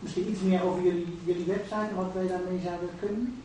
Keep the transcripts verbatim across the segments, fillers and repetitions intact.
misschien iets meer over jullie, jullie website en wat wij daarmee zouden kunnen?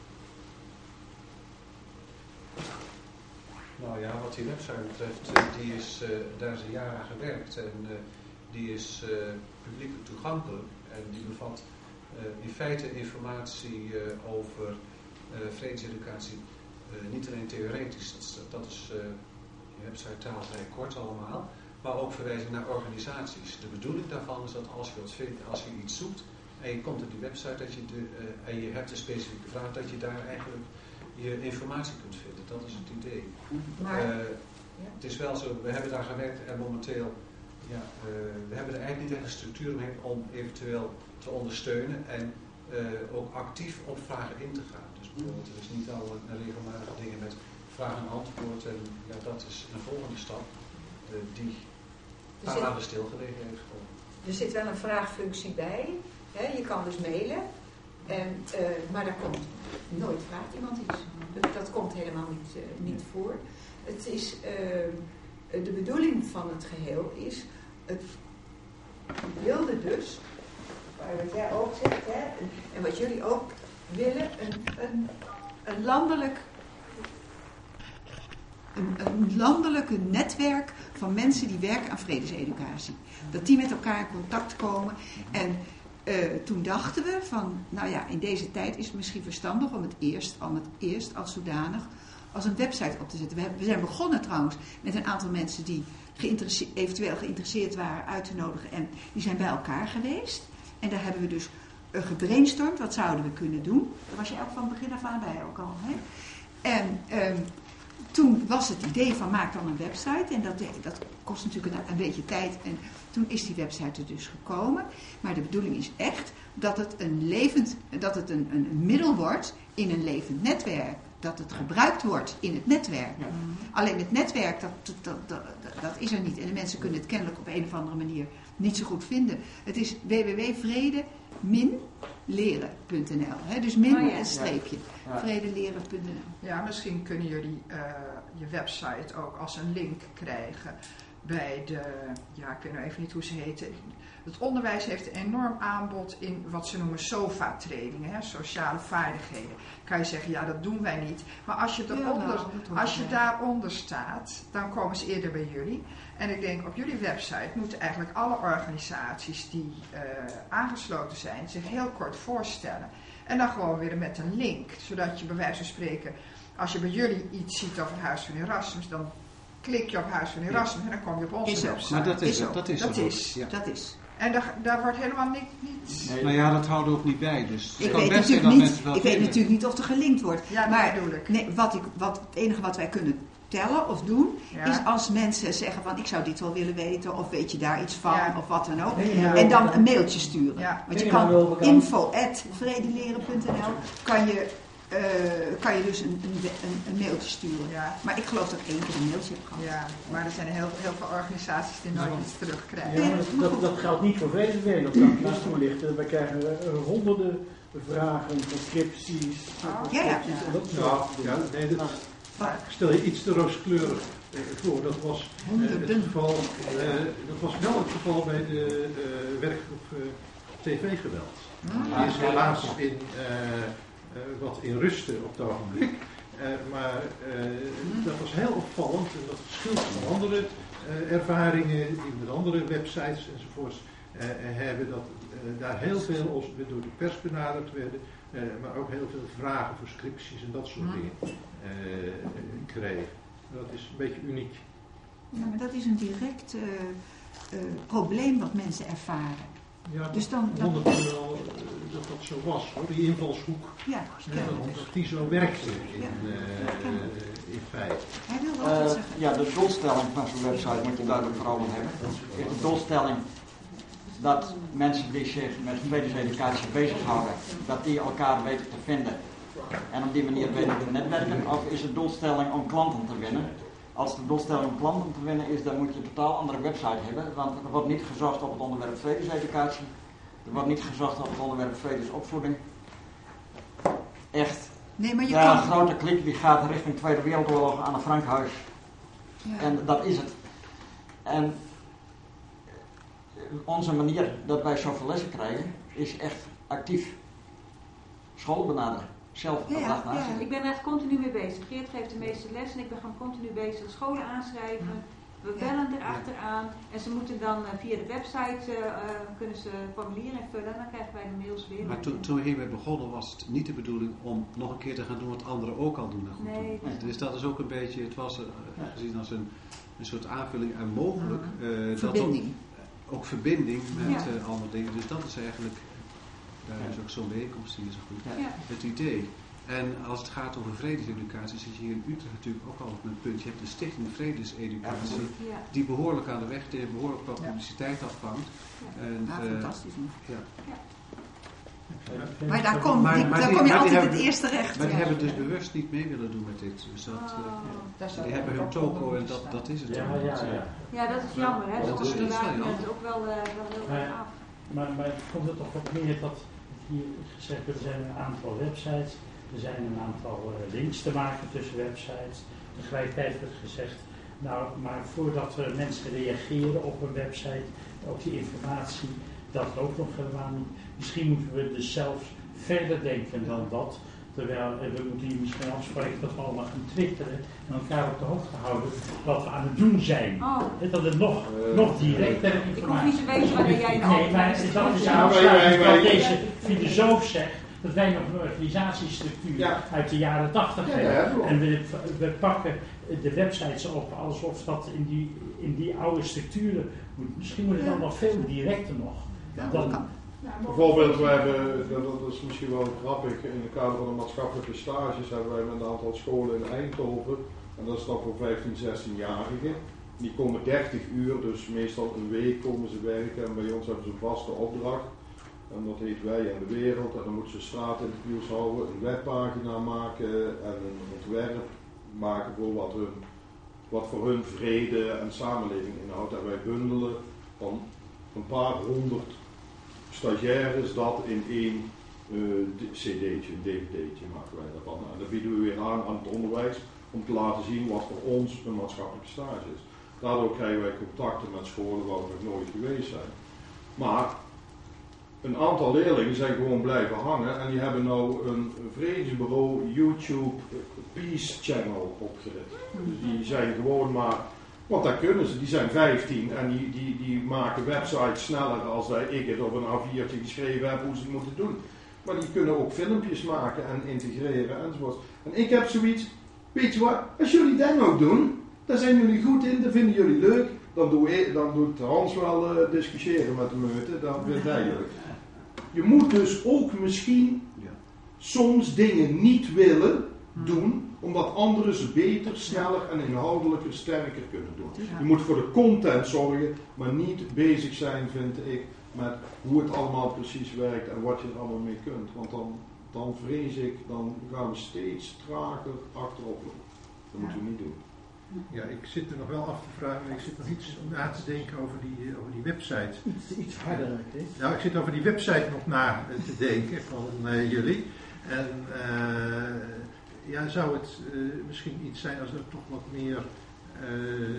Nou ja, wat die website betreft, die is, uh, daar is een jaar aan gewerkt en uh, die is uh, publiekelijk toegankelijk en die bevat uh, in feite informatie uh, over uh, vredeseducatie, uh, niet alleen theoretisch, dat is, dat is uh, die website taal vrij kort allemaal, maar ook verwijzing naar organisaties. De bedoeling daarvan is dat als je, wat vindt, als je iets zoekt en je komt op die website dat je de, uh, en je hebt een specifieke vraag, dat je daar eigenlijk je informatie kunt vinden. Dat is het idee. Maar, uh, ja. Het is wel zo, we hebben daar gewerkt en momenteel, ja, uh, we hebben er eigenlijk niet echt een structuur omheen om eventueel te ondersteunen en uh, ook actief op vragen in te gaan. Dus bijvoorbeeld, er is niet al een regelmatige dingen met vraag en antwoord en ja, dat is een volgende stap uh, die een paar maanden stilgelegen heeft. Er zit wel een vraagfunctie bij, hè? Je kan dus mailen. En, uh, maar daar komt nooit vraagt iemand iets. Dat, dat komt helemaal niet, uh, niet voor. Het is, uh, de bedoeling van het geheel is, het wilde dus, wat jij ook zegt, hè, en wat jullie ook willen, een, een, een landelijk, een, een landelijke netwerk van mensen die werken aan vredeseducatie. Dat die met elkaar in contact komen en Uh, toen dachten we van, nou ja, in deze tijd is het misschien verstandig om het eerst, om het eerst als zodanig als een website op te zetten. We, hebben, we zijn begonnen trouwens met een aantal mensen die geïnteresse- eventueel geïnteresseerd waren uit te nodigen en die zijn bij elkaar geweest. En daar hebben we dus uh, gebrainstormd, wat zouden we kunnen doen. Daar was je ook van begin af aan bij ook al. Hè? En uh, toen was het idee van maak dan een website en dat, dat kost natuurlijk een, een beetje tijd en toen is die website er dus gekomen. Maar de bedoeling is echt dat het een levend, dat het een, een middel wordt in een levend netwerk. Dat het gebruikt wordt in het netwerk. Ja. Alleen het netwerk, dat, dat, dat, dat, dat is er niet. En de mensen kunnen het kennelijk op een of andere manier niet zo goed vinden. Het is w w w punt vrede leren punt n l. Dus min oh ja. een streepje. Ja. Ja. vredeleren punt n l. Ja, misschien kunnen jullie uh, je website ook als een link krijgen bij de, ja, ik weet nou even niet hoe ze heten. Het onderwijs heeft een enorm aanbod in wat ze noemen SOFA-trainingen, hè, sociale vaardigheden. Kan je zeggen, ja, dat doen wij niet. Maar als je, eronder, ja, nou, als je daaronder staat, dan komen ze eerder bij jullie. En ik denk, op jullie website moeten eigenlijk alle organisaties die uh, aangesloten zijn, zich heel kort voorstellen. En dan gewoon weer met een link, zodat je bij wijze van spreken, als je bij jullie iets ziet over Huis van Erasmus, dan klik je op Huis van Erasmus ja. en dan kom je op onze is website. Maar dat is is het. Dat is dat het. Is, ja. dat is. En daar, daar wordt helemaal niet... niet... Nee, nou ja, dat houden we ook niet bij. Dus ik weet, natuurlijk niet, ik weet natuurlijk niet of er gelinkt wordt. Ja, maar bedoel ik. Nee, wat ik, wat, het enige wat wij kunnen tellen of doen, ja. is als mensen zeggen van ik zou dit wel willen weten of weet je daar iets van ja. of wat dan ook. Ja. En dan een mailtje sturen. Ja. Want je kan info at vredeleren punt n l kan je... Uh, kan je dus een, een, een mailtje sturen. Ja. Maar ik geloof dat ik één keer een mailtje heb gehad. Ja, maar er zijn heel, heel veel organisaties die nooit iets terugkrijgen. Ja, dat, dat, dat geldt niet voor vredesleren, dat kan naast toelichten. Wij krijgen uh, honderden vragen, transcripties. Oh. Ja, ja. En dat ja, ja, nee, dat, stel je iets te rooskleurig uh, voor. Dat was uh, het geval. Uh, dat was wel het geval bij de uh, werkgroep uh, T V-geweld. Mm. Die is helaas in. Uh, Uh, wat in rusten op het ogenblik. Uh, maar uh, dat was heel opvallend en dat verschilt van andere uh, ervaringen die met andere websites enzovoorts uh, hebben. Dat uh, daar heel veel door de pers benaderd werden, uh, maar ook heel veel vragen voor scripties en dat soort dingen uh, kregen. Dat is een beetje uniek. Ja, maar dat is een direct uh, uh, probleem wat mensen ervaren. Ja, dus dan, dat vond ik wel uh, dat dat zo was, hoor. Die invalshoek, ja, ja, dat, dat die zo werkte in, ja. uh, in feite. Hij wil wel uh, zeggen. Ja, de doelstelling van zo'n website moet je duidelijk voor ogen hebben. De doelstelling dat mensen die zich met vredeseducatie bezighouden, dat die elkaar weten te vinden en op die manier weten te netwerken, of is de doelstelling om klanten te winnen? Als de doelstelling om klanten te winnen is, dan moet je een totaal andere website hebben. Want er wordt niet gezocht op het onderwerp vredeseducatie. Er wordt niet gezocht op het onderwerp vredesopvoeding. Echt. Nee, maar je ja, kan... een grote klik die gaat richting Tweede Wereldoorlog aan een Frankhuis. Ja. En dat is het. En onze manier dat wij zoveel lessen krijgen, is echt actief. School benaderen. Zelf Ja, ja, ja, ja. Ik ben er echt continu mee bezig. Geert geeft de meeste lessen en ik ben gewoon continu bezig. De scholen aanschrijven, we bellen erachteraan. En ze moeten dan uh, via de website uh, uh, kunnen ze formulieren invullen en dan krijgen wij de mails weer. Maar toen, toen we hiermee begonnen was het niet de bedoeling om nog een keer te gaan doen wat anderen ook al doen. Goed nee, doen. Dus dat is ook een beetje, het was uh, gezien als een, een soort aanvulling en mogelijk. Uh, verbinding. Dat ook, ook verbinding met ja. uh, andere dingen. Dus dat is eigenlijk, daar is ook zo'n bijeenkomst die is goed. Ja. Het idee. En als het gaat over vredeseducatie, zit je hier in Utrecht natuurlijk ook al op een punt. Je hebt de Stichting Vredeseducatie, ja. die behoorlijk aan de weg, die behoorlijk wat publiciteit afvangt. Ja. En, Ja, uh, fantastisch. ja. Ja. Maar daar kom, Maar- die, maar daar die- kom je maar die altijd hebben- het eerste recht. Maar die ja. hebben dus bewust niet mee willen doen met dit. Dus dat, uh, Oh. die hebben hun toko en dat, dat is het. Ja, dan. ja, ja. Ja, dat is jammer, hè? Dat Sommige is- dat is wel raken jammer. het ook wel, uh, wel heel erg Maar- af. Maar, maar komt het toch op neer dat hier gezegd wordt, er zijn een aantal websites, er zijn een aantal uh, links te maken tussen websites. Tegelijkertijd wordt gezegd, nou, maar voordat we mensen reageren op een website, op die informatie, dat ook nog helemaal niet. Misschien moeten we dus zelfs verder denken dan dat. Terwijl eh, we moeten hier misschien afspreken dat we allemaal gaan twitteren en elkaar op de hoogte houden wat we aan het doen zijn. Oh. En dat het nog, nog directere Ik hoef informatie. niet te weten wanneer jij een Nee, maar dat is Ja, ja, wij- wij- wij- wat deze filosoof zegt, dat wij nog een organisatiestructuur Ja. uit de jaren tachtig Ja, hebben. ja, klopt. En we, we pakken de websites op alsof dat in die, in die oude structuren moet. Misschien moet het dan nog veel directer nog. Ja, Dan, dat kan. Bijvoorbeeld, we hebben, dat is misschien wel grappig, in het kader van de maatschappelijke stages hebben wij met een aantal scholen in Eindhoven, en dat is dan voor vijftien, zestienjarigen. Die komen dertig uur, dus meestal een week komen ze werken en bij ons hebben ze een vaste opdracht. En dat heet Wij en de Wereld, en dan moeten ze straatinterviews houden, een webpagina maken en een ontwerp maken voor wat, hun, wat voor hun vrede en samenleving inhoudt. En wij bundelen van een paar honderd stagiaires dat in één uh, cd'tje, een dvd'tje maken wij daarvan. En dat bieden we weer aan aan het onderwijs om te laten zien wat voor ons een maatschappelijke stage is. Daardoor krijgen wij contacten met scholen waar we nog nooit geweest zijn. Maar een aantal leerlingen zijn gewoon blijven hangen en die hebben nou een vredesbureau YouTube Peace Channel opgericht. Dus die zijn gewoon maar, want dat kunnen ze, die zijn vijftien en die, die, die maken websites sneller als dat ik het op een A viertje geschreven heb hoe ze het moeten doen. Maar die kunnen ook filmpjes maken en integreren enzovoort. En ik heb zoiets, weet je wat, als jullie dat nou doen, daar zijn jullie goed in, dat vinden jullie leuk, dan, doe ik, dan doet Hans wel uh, discussiëren met de meute, dat vindt hij leuk. Je moet dus ook misschien Ja. soms dingen niet willen doen, omdat anderen ze beter, sneller en inhoudelijker sterker kunnen doen. Ja. Je moet voor de content zorgen, maar niet bezig zijn, vind ik, met hoe het allemaal precies werkt en wat je er allemaal mee kunt. Want dan, dan vrees ik, dan gaan we steeds trager achterop lopen. Dat moeten we niet doen. Ja, ik zit er nog wel af te vragen, ik zit nog iets na te denken over die, over die website. iets, iets harder. Hè? Nou, ik zit over die website nog na te denken van uh, jullie. En uh, ja, zou het uh, misschien iets zijn als er toch wat meer uh,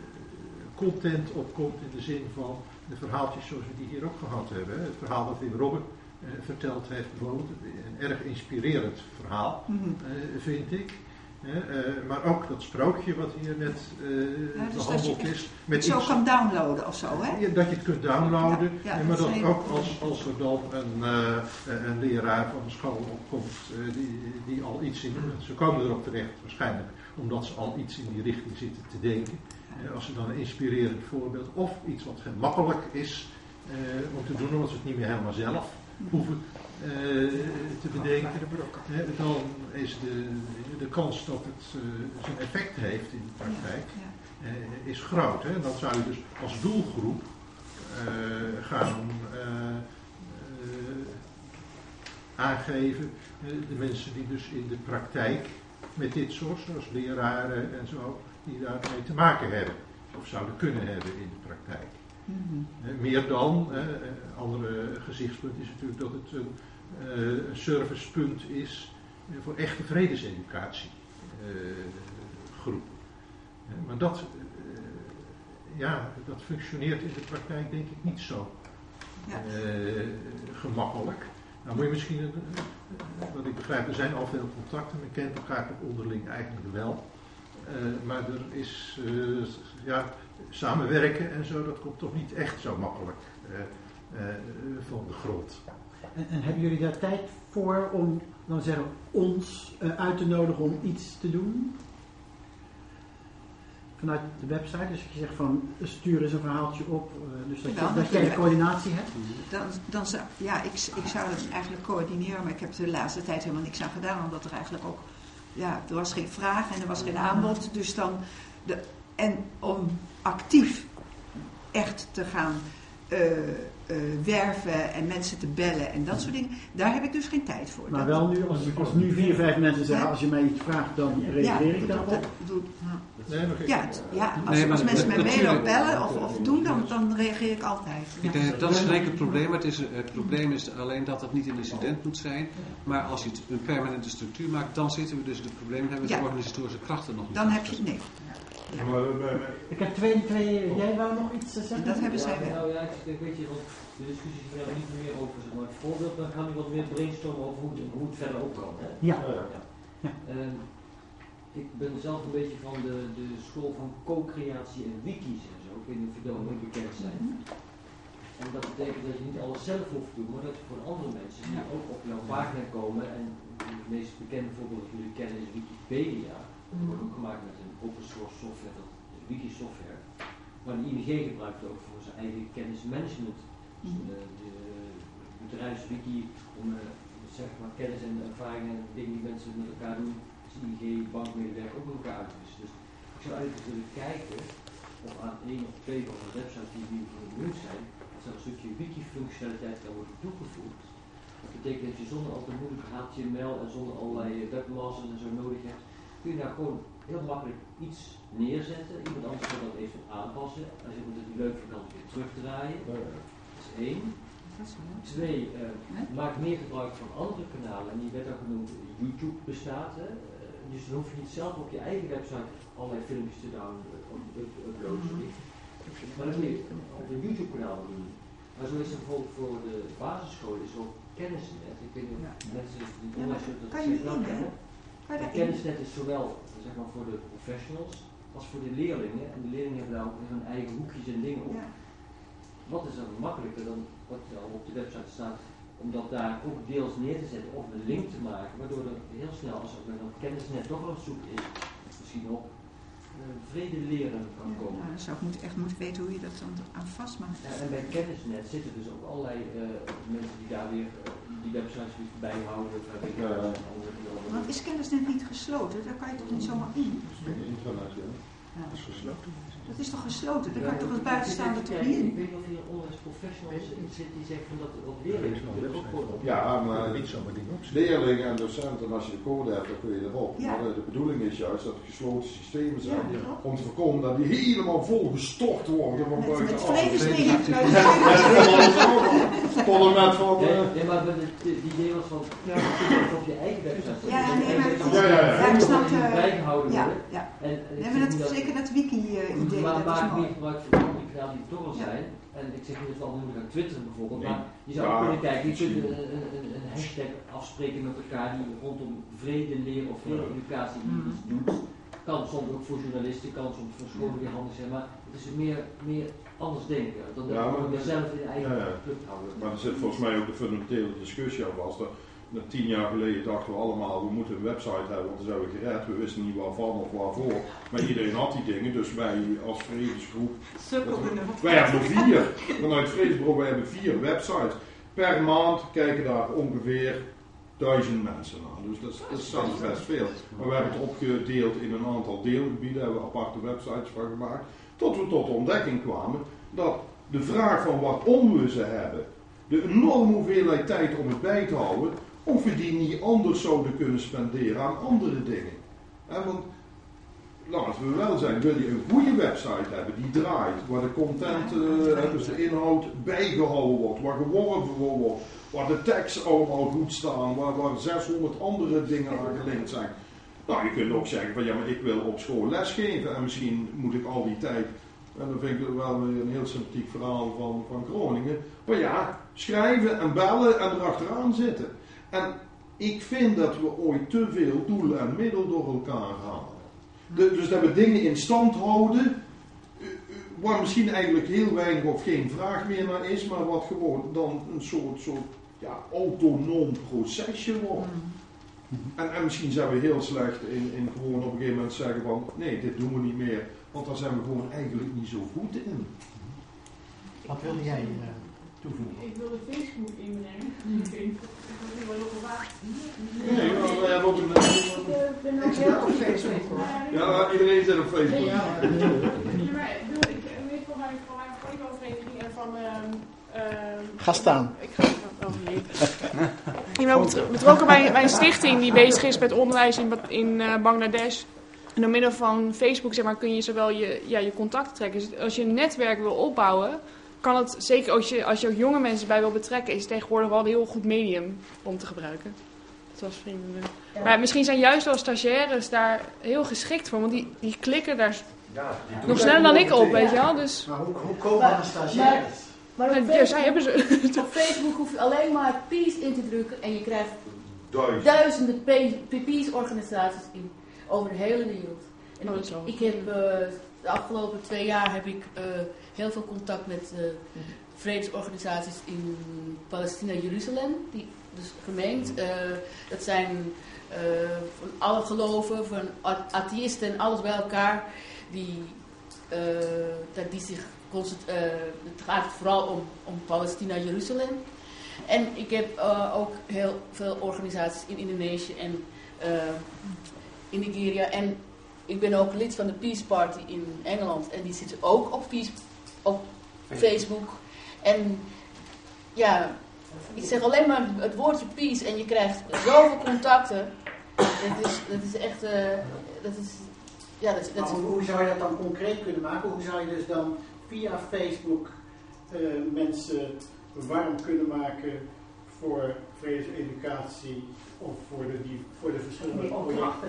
content op komt in de zin van de verhaaltjes zoals we die hier ook gehad hebben. Hè? Het verhaal dat Wim Robbe uh, verteld heeft bijvoorbeeld, een erg inspirerend verhaal, Mm-hmm. uh, vind ik. Uh, maar ook dat sprookje wat hier net uh, Ja, dus behandeld dat je is. het zo iets- kan downloaden of zo, hè? ja, dat je het kunt downloaden, Ja, ja, en maar dat dat is ook heel- als, als er dan een, uh, een leraar van de school opkomt uh, die, die al iets in, ze komen erop terecht waarschijnlijk, omdat ze al iets in die richting zitten te denken. Uh, als ze dan een inspirerend voorbeeld of iets wat gemakkelijk is uh, om te doen, omdat ze het niet meer helemaal zelf hoeven uh, te bedenken, uh, dan is de, de kans dat het uh, zijn effect heeft in de praktijk Ja. Uh, is groot. Hè? Dan zou je dus als doelgroep uh, gaan uh, uh, aangeven uh, de mensen die dus in de praktijk met dit soort, zoals leraren en zo, die daarmee te maken hebben of zouden kunnen hebben in de praktijk. Mm-hmm. Uh, meer dan, uh, een andere gezichtspunt is natuurlijk dat het een, uh, een servicepunt is uh, voor echte vredeseducatie uh, groepen. Uh, maar dat uh, ja, dat functioneert in de praktijk denk ik niet zo Ja. uh, gemakkelijk. Nou moet je misschien, uh, wat ik begrijp, er zijn al veel contacten, men kent elkaar toch onderling eigenlijk wel. Uh, maar er is, uh, ja, samenwerken en zo, dat komt toch niet echt zo makkelijk uh, uh, van de grond. En, en hebben jullie daar tijd voor om, dan zeggen ons uh, uit te nodigen om iets te doen? Vanuit de website, dus je zegt van stuur eens een verhaaltje op, uh, dus dat, Ja, je, dat jij de coördinatie hebt. Dan, dan zou, ja, ik, ik zou het eigenlijk coördineren, maar ik heb de laatste tijd helemaal niks aan gedaan, omdat er eigenlijk ook, ja, er was geen vraag en er was geen aanbod, dus dan, de, en om actief echt te gaan uh, uh, werven en mensen te bellen en dat soort dingen, daar heb ik dus geen tijd voor. Maar dat, wel nu, als, als nu vier, vijf mensen zeggen, als je mij iets vraagt, dan reageer ik ja, daarop. dat, dat, Nee, nog ja, het, ja, als, Nee, maar als mensen mij mailen of natuurlijk- bellen of, of doen, dan, dan reageer ik altijd. Ik denk, dat is geen enkel probleem. Het, is, het probleem is alleen dat het niet een incident moet zijn. Maar als je het een permanente structuur maakt, dan zitten we dus in het probleem. Dan hebben we de Ja. organisatorische krachten nog niet. Dan heb je het, nee. Maar, maar, maar, Ik heb twee, twee, jij wou nog iets zeggen? Dat hebben zij Ja, wel. nou ja, ik, ik weet je, want de discussie is er niet meer over zeg maar, het voorbeeld, dan gaan we wat meer brainstormen over hoe, het- hoe het verder ook kan. Hè? Ja. Ja. Ja. Ehm, ik ben zelf een beetje van de, de school van co-creatie en wikis en zo. Ik weet niet of je daar ook bekend zijn. En dat betekent dat je niet alles zelf hoeft te doen, maar dat je voor andere mensen die ook op jouw pagina komen. En het meest bekende voorbeeld dat jullie kennen is Wikipedia. Dat wordt ook gemaakt met een open source software, dat is wiki software. Maar de I N G gebruikt ook voor zijn eigen kennismanagement. Dus de, de bedrijfswiki om uh, zeg maar kennis en ervaringen en dingen die mensen met elkaar doen. Dus I N G, bankmedewerker ook met elkaar uit te wisselen. Dus ik zou eigenlijk willen kijken of aan één of twee van de websites die nu benoemd zijn, dat er een stukje wiki-functionaliteit kan worden toegevoegd. Dat betekent dat je zonder al te moeilijk H T M L en zonder allerlei webmasters en zo nodig hebt, kun je daar gewoon heel makkelijk iets neerzetten. Iemand anders kan dat even aanpassen. Als je het niet leuk vindt, kan het weer terugdraaien. Dat is één. Twee, uh, maak meer gebruik van andere kanalen. En die werd ook genoemd, YouTube bestaat. Hè. Uh, dus dan hoef je niet zelf op je eigen website allerlei filmpjes te downloaden. Maar dat kun je op een YouTube kanaal doen. Maar zo is het bijvoorbeeld voor de basisschool is ook kennisnet. Ik weet niet of mensen die onderwijs dat kan je wel in, kennen. En kennisnet is zowel zeg maar, voor de professionals als voor de leerlingen. En de leerlingen hebben daar ook hun eigen hoekjes en dingen op. Ja. Wat is dan makkelijker dan wat al op de website staat, om dat daar ook deels neer te zetten of een link te maken, waardoor er heel snel, als er dan kennisnet toch wel op zoek is, misschien op uh, vrede leren kan komen. Ja, dan zou ik moet, echt moeten weten hoe je dat dan aan vastmaakt. Ja, en bij kennisnet zitten dus ook allerlei uh, mensen die daar weer uh, die websites weer bijhouden. Of, uh, Ja, ja. Want is kennisnet niet gesloten? Daar kan je toch niet zomaar in? internet, ja. Ja. Dat is gesloten. Dat is toch gesloten? Daar kan je toch als buitenstaander toch Ja, niet in? ik weet niet of hier onderwijsprofessionals in zitten die zeggen dat dat leerlingen ook worden. Ja, maar niet zomaar dingen op. leerlingen en docenten, als je de code hebt, dan kun je erop. Ja. Maar de bedoeling is juist dat het gesloten systemen zijn, Ja, klopt. om te voorkomen dat die helemaal vol gestort worden van Met, buitenaf. met vredesdingen. Tot en met van... Nee, uh, nee, maar het het idee was van, ja, je kunt het op je eigen website. Ja, nee, maar het Ja, ja, ja. Ja, ik snap het. bijgehouden Ja, worden. ja. En, en ik Nee, zeg maar niet dat, zeker dat wiki-idee, maar dat is maak mooi. meer gebruik van andere kanalen die toch al zijn. En ik zeg niet dat we allemaal moeten gaan twitteren bijvoorbeeld, Nee. maar je zou Ja, ook kunnen kijken, je kunt misschien. een, een, een, een hashtag afspreken met elkaar die rondom vrede leren of vrede educatie Mm. iets doet. Kan soms ook voor journalisten, kan soms voor scholen weer handig zijn, maar het is meer, meer anders denken. Dan Ja, dat maar- we jezelf in je eigen Ja, ja. club houden. Maar er zit volgens mij ook een fundamentele discussie aan vast. Dat tien jaar geleden dachten we allemaal, we moeten een website hebben, want dan zijn we gered. We wisten niet waarvan of waarvoor. Maar iedereen had die dingen, dus wij als vredesgroep... Wij hebben er vier. Vanuit Vredesgroep, wij hebben vier websites. Per maand kijken daar ongeveer duizend mensen naar. Dus dat is, dat is zelfs best veel. Maar we hebben het opgedeeld in een aantal deelgebieden, hebben we aparte websites van gemaakt. Tot we tot de ontdekking kwamen dat de vraag van waarom we ze hebben, de enorme hoeveelheid tijd om het bij te houden, of we die niet anders zouden kunnen spenderen aan andere dingen. He, want laten we wel zijn, wil je een goede website hebben die draait, waar de content, uh, dus de inhoud bijgehouden wordt, waar geworven wordt, waar de tekst allemaal goed staan, waar, waar zeshonderd andere dingen aan gelinkt zijn. Nou, je kunt ook zeggen van ja, maar ik wil op school lesgeven en misschien moet ik al die tijd En dat vind ik wel weer een heel sympathiek verhaal van, van Groningen. Maar ja, schrijven en bellen en erachteraan zitten. En ik vind dat we ooit te veel doel en middel door elkaar halen. De, dus dat we dingen in stand houden, waar misschien eigenlijk heel weinig of geen vraag meer naar is, maar wat gewoon dan een soort, soort ja, autonoom procesje wordt. En, en misschien zijn we heel slecht in, in gewoon op een gegeven moment zeggen van, nee, dit doen we niet meer, want daar zijn we gewoon eigenlijk niet zo goed in. Wat wilde jij uh, toevoegen? Ik wilde Facebook inbrengen. Ik weet niet of ik wel heel veel waard. Nee, maar wij hebben ook een... Ik ben ook heel op Facebook hoor. Ja, iedereen zit op Facebook. Ja, maar ik weet van mijn politieovereeniging en van... Ga staan. Ik ga over niet. Ik ben betrokken bij, bij een stichting die bezig is met onderwijs in, in uh, Bangladesh. En door middel van Facebook zeg maar, kun je zowel je, ja, je contacten trekken. Dus als je een netwerk wil opbouwen, kan het, zeker als je, als je ook jonge mensen bij wil betrekken, is het tegenwoordig wel een heel goed medium om te gebruiken. Zoals vrienden. Ja. Maar misschien zijn juist wel stagiaires daar heel geschikt voor, want die, die klikken daar ja, die nog sneller dan ik op, weet je wel. Dus... Maar hoe, hoe komen aan stagiaires? Maar op, Facebook, ja, hebben ze. op Facebook hoef je alleen maar peace in te drukken en je krijgt Duizend. duizenden peace-organisaties in over de hele wereld. En oh, ik, ik heb uh, de afgelopen twee jaar heb ik uh, heel veel contact met uh, vredesorganisaties in Palestina, Jeruzalem, die dus gemeend. Uh, dat zijn uh, van alle geloven, van atheïsten en alles bij elkaar, die, uh, dat die zich Uh, het gaat vooral om, om Palestina, Jeruzalem. En ik heb uh, ook heel veel organisaties in Indonesië en uh, in Nigeria. En ik ben ook lid van de Peace Party in Engeland. En die zitten ook op, Peace, op Facebook. En ja, ik zeg alleen maar het woordje peace en je krijgt zoveel contacten. Dat is, dat is echt... Uh, dat is, ja, dat, dat is, hoe, hoe zou je dat dan concreet kunnen maken? Hoe zou je dus dan via Facebook uh, mensen warm kunnen maken voor vredeseducatie of voor de, die, voor de verschillende projecten?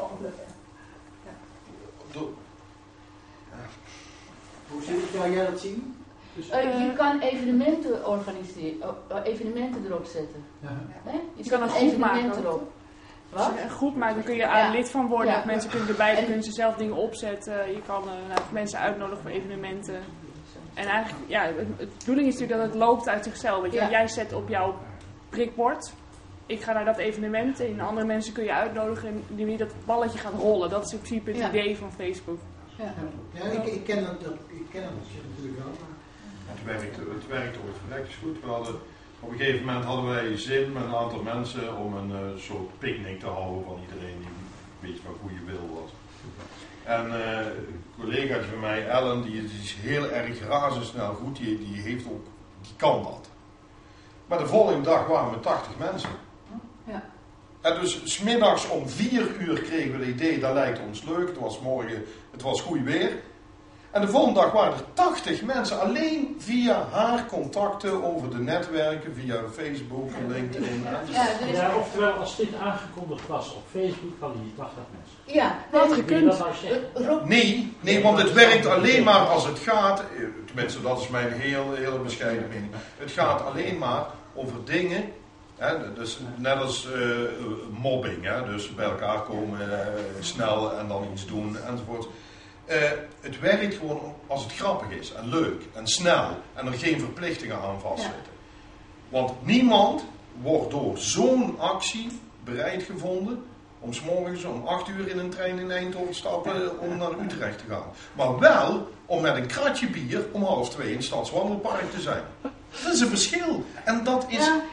Hoe zou jij dat zien? Dus, uh, je kan evenementen organiseren, uh, evenementen erop zetten. Ja. Nee? Je, je kan een groep maken. Erop. Wat? Als je een groep maakt, dan kun je er ja. lid van worden. Ja. Dat mensen kunnen erbij, dan kunnen ze zelf dingen opzetten. Je kan uh, nou, mensen uitnodigen voor evenementen. En eigenlijk, ja, het, het bedoeling is natuurlijk dat het loopt uit zichzelf. Weet je? Ja. Jij zet op jouw prikbord. Ik ga naar dat evenement en andere mensen kun je uitnodigen en die dat balletje gaat rollen. Dat is in principe het ja. idee van Facebook. Ja, ja ik, ik ken dat, ik ken dat natuurlijk wel. Maar... Het werkt, het werkt ooit verrekt goed. We hadden, op een gegeven moment hadden wij zin met een aantal mensen om een uh, soort picknick te houden van iedereen die een beetje van goede wil was. En uh, een collegaatje van mij, Ellen, die is heel erg razendsnel goed, die, die heeft ook, die kan dat. Maar de volgende dag waren we tachtig mensen. Ja. En dus 's middags om vier uur kregen we het idee, dat lijkt ons leuk, het was morgen, het was goed weer. En de volgende dag waren er tachtig mensen alleen via haar contacten over de netwerken, via Facebook, LinkedIn. Ja, dus ja, oftewel, als dit aangekondigd was op Facebook, hadden die tachtig mensen. Ja, wat gekund. Nee, nee, want het werkt alleen maar als het gaat, tenminste dat is mijn heel, hele bescheiden mening, het gaat alleen maar over dingen, hè, dus net als uh, mobbing, hè, dus bij elkaar komen, uh, snel en dan iets doen enzovoort. Uh, het werkt gewoon als het grappig is en leuk en snel en er geen verplichtingen aan vastzitten. Ja. Want niemand wordt door zo'n actie bereid gevonden om 's morgens om acht uur in een trein in Eindhoven te stappen om naar Utrecht te gaan. Maar wel om met een kratje bier om half twee in het Stadswandelpark te zijn. Dat is een verschil. En dat is... Ja.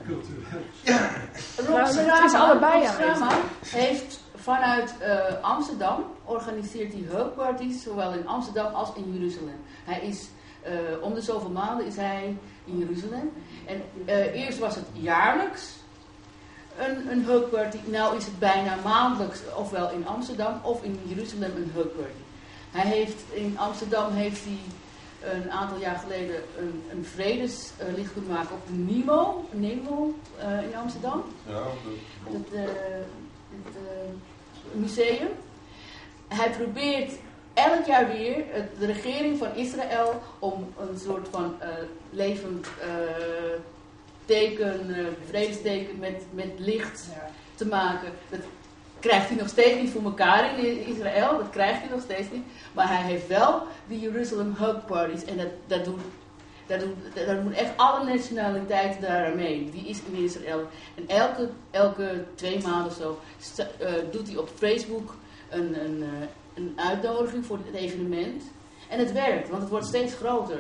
Ja. Rob Serrama heeft vanuit uh, Amsterdam organiseert hij hugparties, zowel in Amsterdam als in Jeruzalem. Hij is, uh, om de zoveel maanden is hij in Jeruzalem. En uh, eerst was het jaarlijks een, een hugparty, nou is het bijna maandelijks, ofwel in Amsterdam of in Jeruzalem een hugparty. Hij heeft, in Amsterdam heeft hij een aantal jaar geleden een, een vredeslicht kunnen maken op de Nemo, Nemo uh, in Amsterdam. Ja, het, uh, het uh, museum. Hij probeert elk jaar weer uh, de regering van Israël om een soort van uh, levend uh, teken, uh, vredesteken met, met licht ja. te maken. Dat krijgt hij nog steeds niet voor elkaar in Israël, dat krijgt hij nog steeds niet. Maar hij heeft wel de Jerusalem Hug Parties en dat, dat doen... Daar doen, daar doen echt alle nationaliteiten daar aan mee. Die is in Israël. En elke, elke twee maanden of zo sta, uh, doet hij op Facebook een, een, uh, een uitnodiging voor het evenement. En het werkt, want het wordt steeds groter.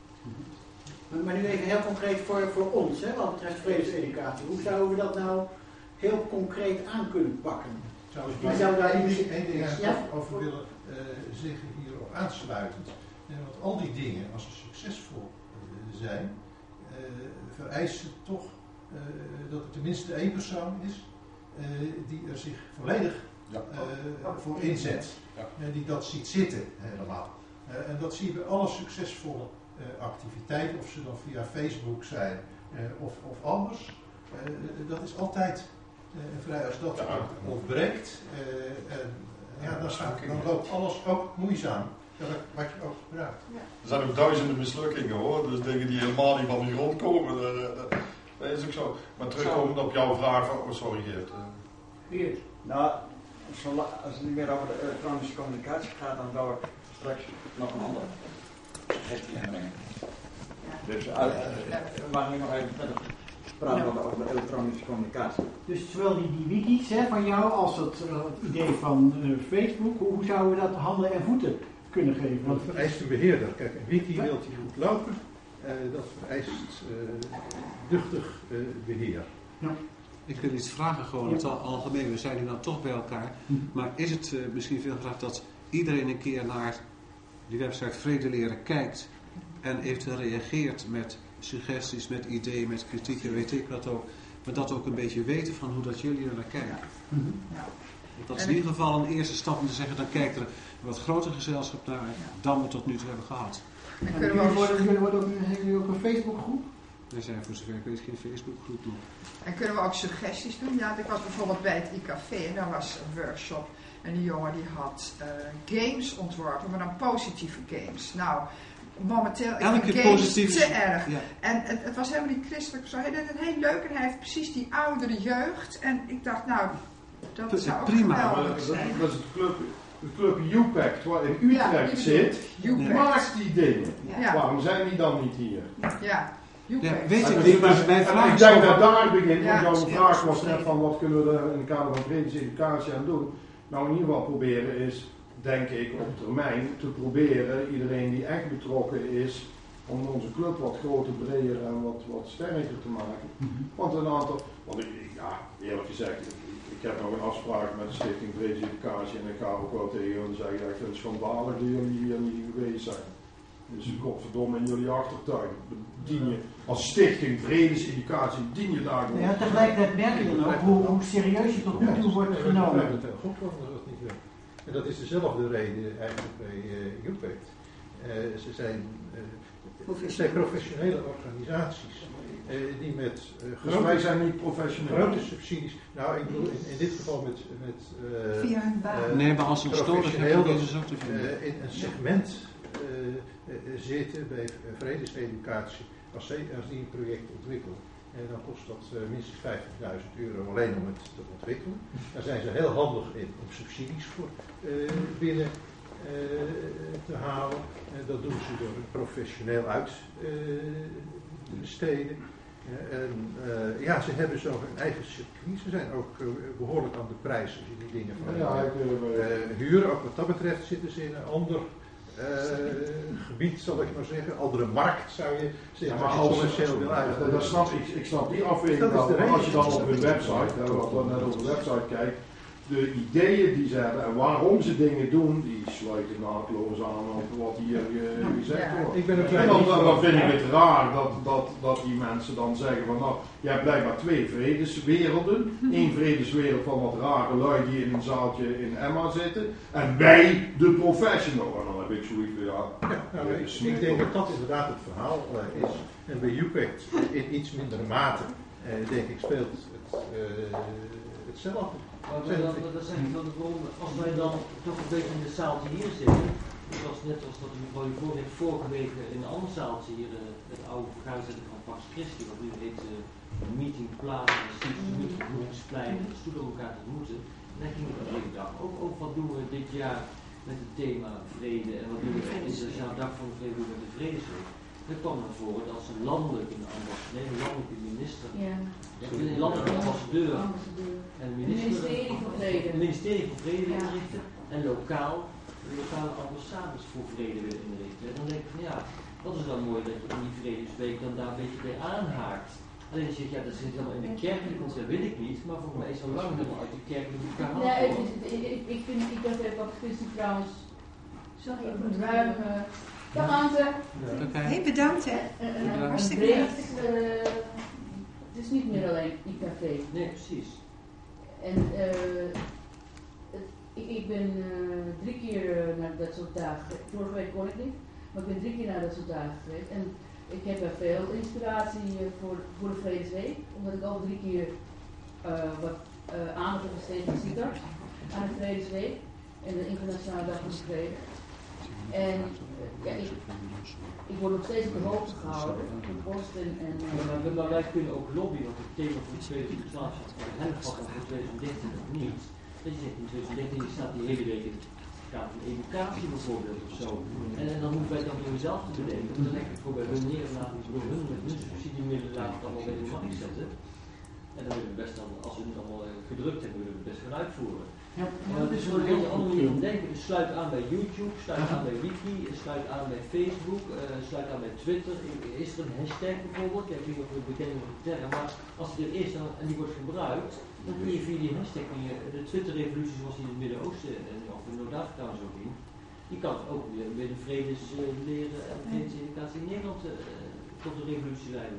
Maar, maar nu even heel concreet voor, voor ons, hè, wat betreft vredeseducatie. Hoe zouden we dat nou heel concreet aan kunnen pakken? Zou ik maar zou daar één niet... ding, één ding ja? over willen uh, zeggen hierop aansluitend. En want al die dingen, als ze succesvol zijn, uh, vereist toch uh, dat er tenminste één persoon is uh, die er zich volledig uh, voor inzet. Uh, die dat ziet zitten helemaal. Uh, en dat zie je bij alle succesvolle uh, activiteiten, of ze dan via Facebook zijn uh, of, of anders. Uh, dat is altijd uh, vrij als dat ontbreekt. Uh, en, ja, dan, dan loopt alles ook moeizaam. Ja, wat je ook gebruikt. Ja. Er zijn ook duizenden mislukkingen hoor, dus dingen die helemaal niet van die grond komen, dat, dat, dat is ook zo. Maar terugkomend op jouw vraag van, oh sorry Geert. Geert. Nou, als het niet meer over de elektronische communicatie gaat, dan zou ik straks nog een ander suggestie inbrengen. Dus uh, we mag nu nog even verder praten ja. over de elektronische communicatie. Dus zowel die, die wikis hè, van jou als het, uh, het idee van uh, Facebook, hoe, hoe zouden we dat handen en voeten kunnen geven? Want het vereist een beheerder. Kijk, een wiki wil die goed lopen. Uh, dat vereist uh, duchtig uh, beheer. Ja. Ik wil iets vragen gewoon in het algemeen. We zijn hier nou toch bij elkaar. Maar is het uh, misschien veel gevraagd dat iedereen een keer naar die website Vrede Leren kijkt en eventueel reageert met suggesties, met ideeën, met kritiek en weet ik wat ook. Maar dat ook een beetje weten van hoe dat jullie er naar kijken. Ja. Dat is in ieder geval een eerste stap om te zeggen, dan kijkt er een wat groter gezelschap naar dan we tot nu toe hebben gehad. En kunnen we worden, kunnen we ook, hebben jullie ook een Facebookgroep? Er zijn voor zover ik weet geen Facebookgroep nog. En kunnen we ook suggesties doen? Ja, ik was bijvoorbeeld bij het I K V en daar was een workshop. En die jongen die had uh, games ontworpen, maar dan positieve games. Nou, momenteel is de games te erg. Ja. En het, het was helemaal niet christelijk zo. Hij deed het heel leuk en hij heeft precies die oudere jeugd. En ik dacht, nou, dat, dat zou ook prima geweldig zijn. Dat, dat is de club, de club U PACT, waar in Utrecht ja, zit, maakt die dingen. Ja. Waarom zijn die dan niet hier? Ja. Ja, weet ik, ik, maar mijn vraag ik denk dat daar begint, want jouw vraag was net van wat kunnen we er in het kader van vredeseducatie aan doen. Nou, in ieder geval proberen is, denk ik, op termijn te proberen iedereen die echt betrokken is, om onze club wat groter, breder en wat, wat sterker te maken. Mm-hmm. Want een aantal, want ik, ja, eerlijk gezegd, ik, ik heb nog een afspraak met de Stichting Vredeseducatie en ik ga ook wel tegen hun zeggen, ik vind het schandalig dat jullie hier niet geweest zijn. Dus godverdomme in jullie achtertuin. Dien je als stichting vredeseducatie, dien je daar gewoon. Ja, tegelijkertijd merk je dan ook hoe, hoe serieus je tot nu toe wordt genomen. Ja, dat goed van dat het niet wil. En dat is dezelfde reden eigenlijk bij uh, U PACT. Uh, ze zijn, uh, het zijn professionele organisaties uh, die met uh, grote, dus wij zijn niet professioneel. Grote subsidies. Nou, ik bedoel in, in dit geval met, met uh, via hun baan. Uh, nee, maar als ons professioneel dat is ook te vinden. Uh, in een segment uh, uh, zitten bij vredeseducatie. Als, ze, als die een project ontwikkelen, en dan kost dat uh, minstens vijftigduizend euro alleen om het te ontwikkelen. Daar zijn ze heel handig in om subsidies voor uh, binnen uh, te halen. En dat doen ze door het professioneel uit uh, te besteden. Uh, en uh, ja, ze hebben zo hun eigen circuit. Ze zijn ook uh, behoorlijk aan de prijs als je die dingen van ja, uh, huren. Ook wat dat betreft zitten ze in een ander Uh, gebied, zal ik maar zeggen, andere markt zou je zeggen, ja, maar als je commercieel wil uitgaan. Dat snap ik, ik snap die afweging wel, maar als je dan op hun website, hè, wat we net op de website kijkt, de ideeën die ze hebben en waarom ze dingen doen, die sluiten naadloos aan op wat hier uh, gezegd ja, wordt. Ik ben en dan, dan, dan vind ik het raar dat, dat, dat die mensen dan zeggen van nou, je hebt blijkbaar twee vredeswerelden. Eén vredeswereld van wat rare lui die in een zaaltje in Emma zitten en wij de professional. En dan heb ik zoiets van ja. ja nou, ik, ik denk dat dat inderdaad het verhaal uh, is. En bij U PACT in iets mindere mate. uh, denk ik speelt het, uh, hetzelfde. Maar dat, dat, dat zeg ik wel waarom, als wij dan toch een beetje in de zaaltje hier zitten, zoals net als dat mevrouw hiervoor heeft vorige week in een ander zaaltje hier, uh, het oude vergadercentrum van Pax Christi, wat nu heet uh, Meetingplaats, Meetingsplein, stoelen om elkaar te ontmoeten. En daar ging het de hele dag ook over wat doen we dit jaar met het thema vrede en wat doen we met het internationaal dag van de vrede met de Vredesweek. Dat kwam naar voren als een landelijke ambassadeur, nee, een landelijke minister, ja. Een landelijke ambassadeur en een ministerie van Vrede, een ministerie van Vrede willen inrichten en lokaal lokale ambassades voor vrede willen inrichten. En dan denk ik van ja, dat is dan mooi dat je in die Vredesweek dan daar een beetje bij aanhaakt. Alleen je zegt ja, dat zit helemaal in de kerk, dat wil ik niet, maar voor mij is al lang helemaal uit de kerk moet gehaald worden. Nee, ik, ik, ik vind, ik dacht even wat Christi trouwens, zag je een ruime. Dag Ante. Ja. Heel bedankt hè. Uh, uh, Hartstikke bedankt. Uh, het is niet meer alleen I K V. Nee, precies. En uh, het, ik, ik ben uh, drie keer uh, naar dat soort dagen, vorige week kon ik niet, maar ik ben drie keer naar dat soort dagen geweest. En ik heb er veel inspiratie uh, voor, voor de Vredesweek, omdat ik al drie keer uh, wat uh, aandacht heb besteed aan SIDAR, aan de Vredesweek en de Internationale Dag van de Vrede. En uh, ja, ik, ik word nog steeds op de hoogte gehouden door post en... en uh, maar, maar, maar wij kunnen ook lobbyen, want het thema van tweeduizend twaalf staat voor de helft van tweeduizend dertien nog niet. Dat je zegt in tweeduizend dertien staat die hele week in het gaat om educatie bijvoorbeeld of zo. En, en dan hoeven wij dan door zelf te bedenken. Dan denk ik voor bij hun neer laten we door hun met hun subsidiemiddelen laten het allemaal bij de markt zetten. En dan willen we best dan, als we het allemaal gedrukt hebben, willen we het best gaan uitvoeren. Ja, maar het is gewoon een hele andere manier van denken. Dus sluit aan bij YouTube, sluit aan bij Wiki, sluit aan bij Facebook, uh, sluit aan bij Twitter. Is er een hashtag bijvoorbeeld? Ja, ik weet niet of we het bekend moeten termen, maar als die er is dan, en die wordt gebruikt, dan kun je via die hashtag, de Twitter-revolutie zoals die in het Midden-Oosten of in Noord-Afrika zo ging, die kan ook weer bij de vredes uh, leren en vredeseducatie in Nederland uh, tot een revolutie leiden.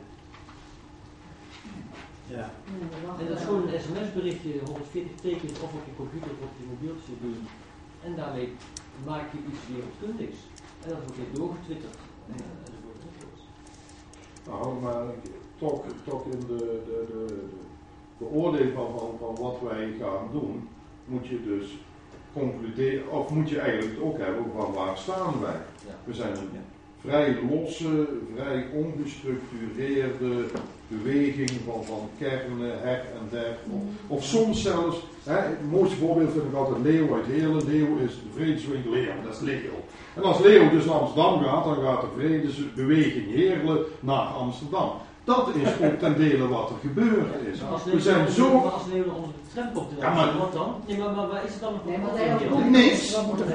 Ja. En dat is gewoon een sms-berichtje, honderdveertig tekens of op je computer of op je mobieltje doen. En daarmee maak je iets wereldkundigs. En dat wordt weer doorgetwitterd. En, uh, enzovoort, enzovoort. Nou, maar toch, toch in de, de, de, de beoordeling van, van, van wat wij gaan doen, moet je dus concluderen, of moet je eigenlijk het ook hebben van waar staan wij. Ja. We zijn een vrij losse, vrij ongestructureerde beweging van, van kernen, her en der. Of, of soms zelfs, hè, het mooiste voorbeeld vind ik altijd Leo uit Heerlen. Leo is de Vredesweek Leo, dat is Leo. En als Leo dus naar Amsterdam gaat, dan gaat de Vredesbeweging Heerlen naar Amsterdam. Dat is ook ten dele wat er gebeurd is. We zijn zo... Maar als Leo onder de tram komt, ja, maar... wat dan? Nee, maar, maar waar is het dan nog? Nee, maar niks.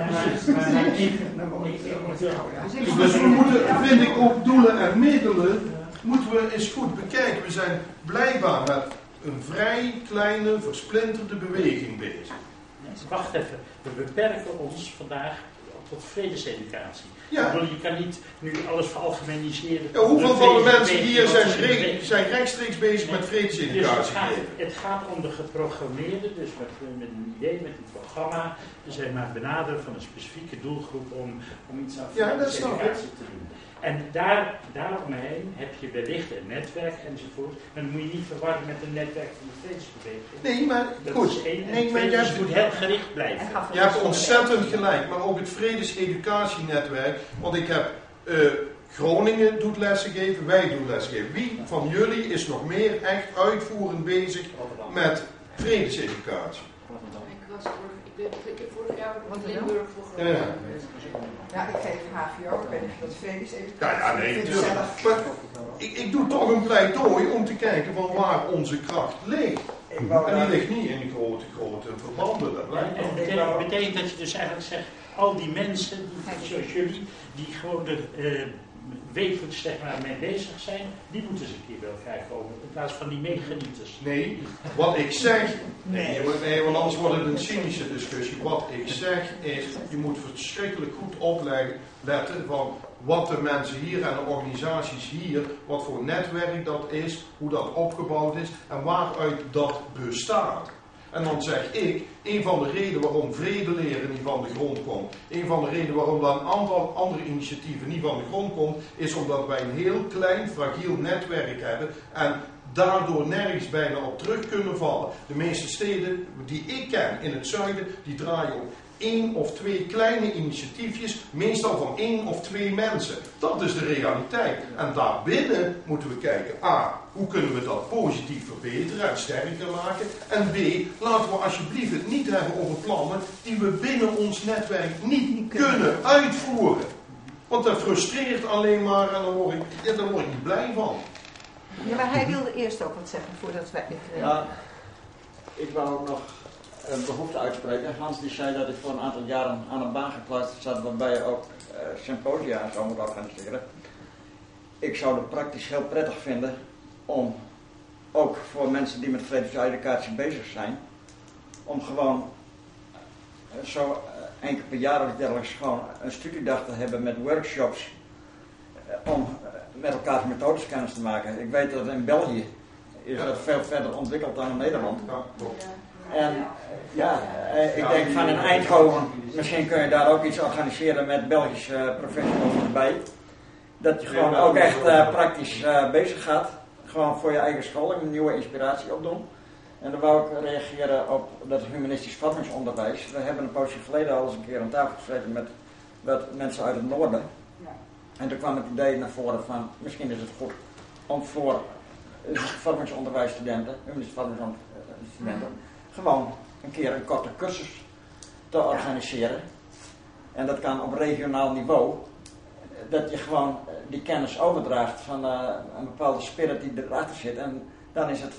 Dus we moeten, vind ik, ook doelen en middelen moeten we eens goed bekijken. We zijn blijkbaar met een vrij kleine, versplinterde beweging bezig. Wacht even, we beperken ons vandaag tot vredeseducatie. Ja. Ik bedoel, je kan niet nu alles veralgemeniseren. Ja, hoeveel van de mensen hier zijn, re zijn rechtstreeks bezig met vredeseducatie? Dus het, gaat, het gaat om de geprogrammeerde, dus met, met een idee, met een programma, zeg maar benaderen van een specifieke doelgroep om, om iets aan vredeseducatie te doen. En daar, daaromheen heb je wellicht een netwerk enzovoort, maar dat moet je niet verwarren met een netwerk van de vredesbeweging. Nee, maar dat goed. Is één, nee, maar dus het moet heel gericht blijven. Je hebt ontzettend gelijk, maar ook het vredeseducatienetwerk, want ik heb uh, Groningen doet lessen geven, wij doen lessen geven. Wie van jullie is nog meer echt uitvoerend bezig met vredeseducatie? Ik was vorig, ik heb vorig jaar in Limburg voor Groningen. Ja. Ja, ik geef H V O, ik weet niet of dat vredeseducatie. Ja, ja, nee, natuurlijk. Maar ik, ik doe toch een pleidooi om te kijken van waar onze kracht ligt. En die ligt niet in grote, grote verbanden. Dat ja, en betekent, betekent dat je dus eigenlijk zegt, al die mensen, die, zoals jullie, die gewoon er uh, wekelijks zeg maar, mee bezig zijn, die moeten eens een keer bij elkaar komen, in plaats van die meegenieters. Nee, wat ik zeg, nee, nee, want anders wordt het een cynische discussie. Wat ik zeg is, je moet verschrikkelijk goed opletten van wat de mensen hier en de organisaties hier, wat voor netwerk dat is, hoe dat opgebouwd is en waaruit dat bestaat. En dan zeg ik, een van de redenen waarom vrede leren niet van de grond komt, een van de redenen waarom dan een aantal andere initiatieven niet van de grond komt, is omdat wij een heel klein, fragiel netwerk hebben en daardoor nergens bijna op terug kunnen vallen. De meeste steden die ik ken in het zuiden, die draaien op één of twee kleine initiatiefjes, meestal van één of twee mensen. Dat is de realiteit. En daarbinnen moeten we kijken, A, hoe kunnen we dat positief verbeteren en sterker maken? En B, laten we alsjeblieft het niet hebben over plannen die we binnen ons netwerk niet kunnen uitvoeren. Want dat frustreert alleen maar en daar word ik, ja, daar word ik niet blij van. Ja, maar hij wilde eerst ook wat zeggen voordat wij... Ja, ik wou ook nog een behoefte uitspreken. Hans die zei dat ik voor een aantal jaren aan een baan gekluisterd zat waarbij je ook uh, symposia en zo moet organiseren. Ik zou het praktisch heel prettig vinden om, ook voor mensen die met vredeseducatie bezig zijn, om gewoon uh, zo uh, één keer per jaar of dergelijks gewoon een studiedag te hebben met workshops uh, om uh, met elkaar methodes kennis te maken. Ik weet dat in België is dat veel verder ontwikkeld dan in Nederland. En ja, uh, ik denk van in Eindhoven, misschien kun je daar ook iets organiseren met Belgische uh, professionals erbij. Dat je gewoon ook echt uh, praktisch uh, bezig gaat. Gewoon voor je eigen scholing een nieuwe inspiratie opdoen. En dan wou ik reageren op dat humanistisch vormingsonderwijs. We hebben een poosje geleden al eens een keer aan tafel gezeten met wat mensen uit het noorden. En toen kwam het idee naar voren van, misschien is het goed om voor uh, vormingsonderwijsstudenten, humanistisch vormingsstudenten, gewoon een keer een korte cursus te organiseren. En dat kan op regionaal niveau. Dat je gewoon die kennis overdraagt van uh, een bepaalde spirit die erachter zit. En dan is het